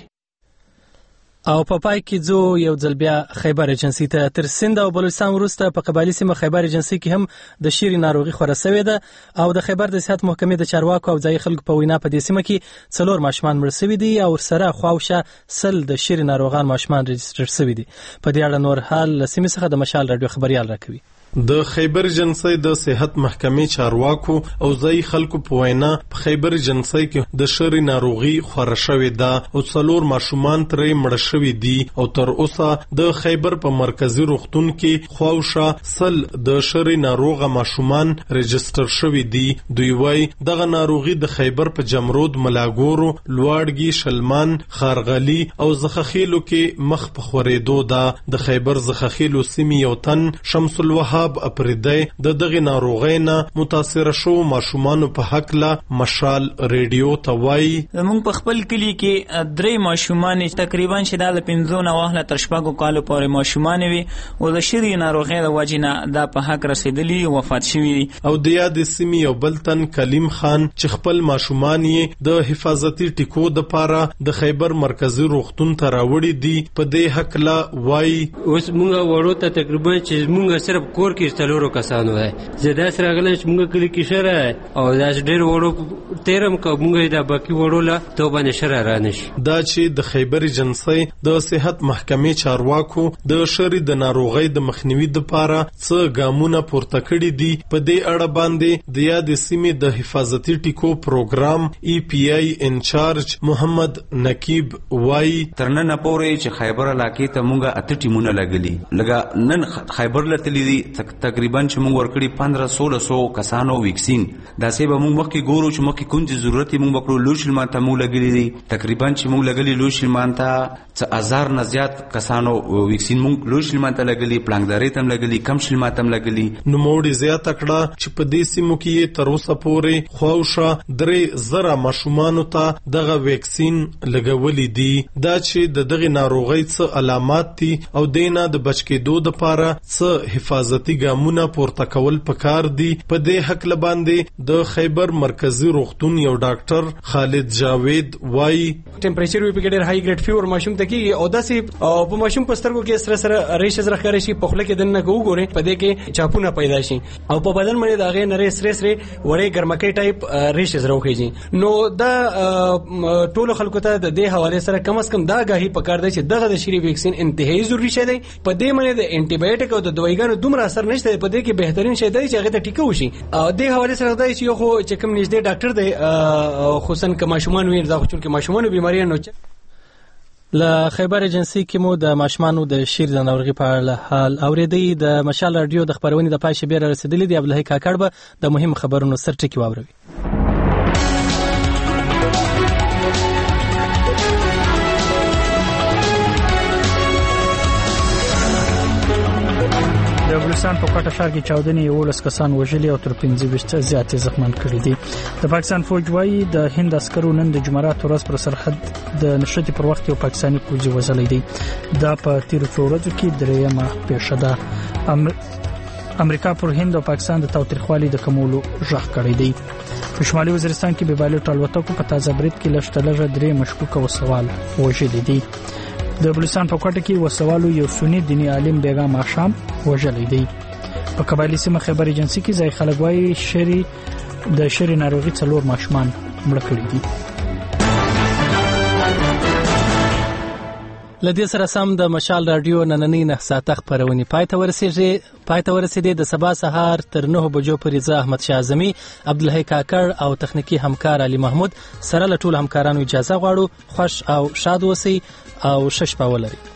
[SPEAKER 1] او په پای کې ځو یو ځل بیا خیبر ایجنسی ته. تر سند او بلوچستان وروسته په قبایلی سیمه خیبر ایجنسی کې هم د شیري ناروغي خوره شوې ده او د خیبر د صحت محکمې د چارواکو او ځای خلکو په وینا په دې سیمه کې 4 ماشومان مړ شوي دي او سره خواوشه 100 د شیري ناروغان ماشومان رجستر شوي دي. په دې اړه نور حال لسیمه څخه د مشال رادیو خبريال راکوي.
[SPEAKER 11] د خیبر ایجنسی د صحت محکمې چارواکو او ځای خلکو په وینا په خیبر ایجنسی کې د شری ناروغي خوره شوې ده او 4 ماشومان ترې مړ شوي دي او تر اوسه د خیبر په مرکزی روغتون کې خواوشه 100 د شری ناروغه ماشومان رجستر شوي دي. دوی وایي دغه ناروغي د خیبر په جمرود، ملاګورو، لواړګي، شلمان، خارغلی او زخخیلو کې مخ په خورېدو ده. د خیبر زخخیلو سیمې یو تن شمس الوهاب اپریدی د دغه ناروغۍ نه متاثر شو ماشومان په حق لا مشال ریډیو ته وایي
[SPEAKER 16] موږ په خپل کلی کې 3 ماشومان تقریبا شیدل 15 نه واهله تر شپږو کالو پورې ماشومان وي او د شری ناروغۍ د وجنه د په حق رسیدلی وفات شوی او
[SPEAKER 11] د یاد سیمې یو بلتن کلیم خان چې خپل ماشومان یې د حفاظتي ټیکو د پاره د خیبر مرکزی روغتون ته راوړي دي. په دې حق لا وایي
[SPEAKER 18] اوس موږ وړو ته تقریبا چې موږ صرف کور کې څلورو کسانو وای زدا سره غل چې موږ کلی کې شره او دا ډېر وړو تیرم کو موږ دا باقي وړو لا ته باندې شره رانش.
[SPEAKER 11] دا چې د خیبر ایجنسی د صحت محکمې چارواکو د شری د ناروغۍ د مخنیوي لپاره څه ګامونه پورته کړي دي. په دې اړه باندې د یاد سیمې د حفاظتي ټیکو پروګرام EPI انچارج محمد نقیب وایي
[SPEAKER 19] ترنن پورې چې خیبر علاقې ته موږ 8 ټیمونه لګلي لګا نن خیبر لتلی دي تقریبا چې موږ ورکړي 1500 کسانو ویکسین دا سه به موږ مخکې ګورو چې مخکې کوم ضرورت موږ وکړو لوشلمان ته موږ لګلي دي تقریبا چې موږ لګلي لوشلمان ته 1000 نه زیات کسانو ویکسین موږ لوشلمان ته لګلي پلانګداري ته لګلي کم شلمان ته لګلي.
[SPEAKER 11] نو موړي زیات کړه چې په دې سیمو کې تر اوسه پورې خواوشه 3000 ماشومان ته دغه ویکسین لګولې دي. دا چې دغه ناروغي څه علامات دي او دینه د بچ کېدو لپاره څه حفاظتي ګامونه پورته کول پکار دي. په دې حق لباندې د خیبر مرکزی روغتون یو ډاکټر خالد جاوید وایي
[SPEAKER 18] ټمپریچر وی په ډېر هاي ګریډ فیور ماشوم ته کې او داسې او په ماشوم په سترګو کې سره سره ریشز راخره شي په خله کې دنه وګوري په دې کې چاپونه پیدا شي او په بدن باندې دا غي نری سره سره وړې ګرمکې ټایپ ریشز راوخیږي. نو دا ټول خلکو ته د دې حواله سره کم از کم دا غاهي پکار دی چې دغه د شری ویکسین انتهایی ضروری شي دی. په دې باندې د انټي بایوټیک او د دوايګانو دومره اثر نشته په دې کې بهترین شی دی چې هغه ته ټیکو شي. او د حواله سره دا چې یو خو چې کوم نږدې ډاکټر دی خصوصا که ماشومان وي دا خو چې ماشومان بیماریاں نو
[SPEAKER 1] له خیبر ایجنسی کې مو د ماشومانو د شیر د ناروغي په اړه حال اوریدي. د مشال رادیو د خبرونې د پای شبیر رسیدلې دی. عبدالحی کاکړ به د مهم خبرونو سرټکی واوروي.
[SPEAKER 27] د بلوچستان په کوټه ښار کې چاودنې 11 کسان وژلي او تر 15 زیات زخمیان کړي دي.
[SPEAKER 3] د پاکستان فوج وايي د هند عسکرو نن د جمعرات ورځ پر سرحد د نشرتي پر وخت یو پاکستاني فوجي وژلی دی. دا په تیرو څو ورځو کې درېیمه پیښه ده. امریکا پر هند او پاکستان د تاوتریخوالي د کمولو ژغ کړی دی. په شمالي وزیرستان کې به بالټ الوتکو په تازه برید کې لږ درې مشکوک وسوال وژلي دي. د بلوچستان په کوټه کې وسوالو یو سنی دینی عالم بیګا ماښام وژلی دی. په قبایلی سیمه خیبر ایجنسی کې ځای خلک وايي د شری ناروغي 4 ماشومان مړه کړي دي.
[SPEAKER 1] لدې سره سم د مشال رادیو نننۍ 9 ساعته خبرونه پای ته ورسېدې. د سبا سهار تر 9 بجو پورې زه احمد شاه اعظمي، عبدالحی کاکړ او تخنیکی همکار علي محمود سره له ټول همکارانو اجازه غواړو. خوش او شاد اوسئ او شپه ولرئ.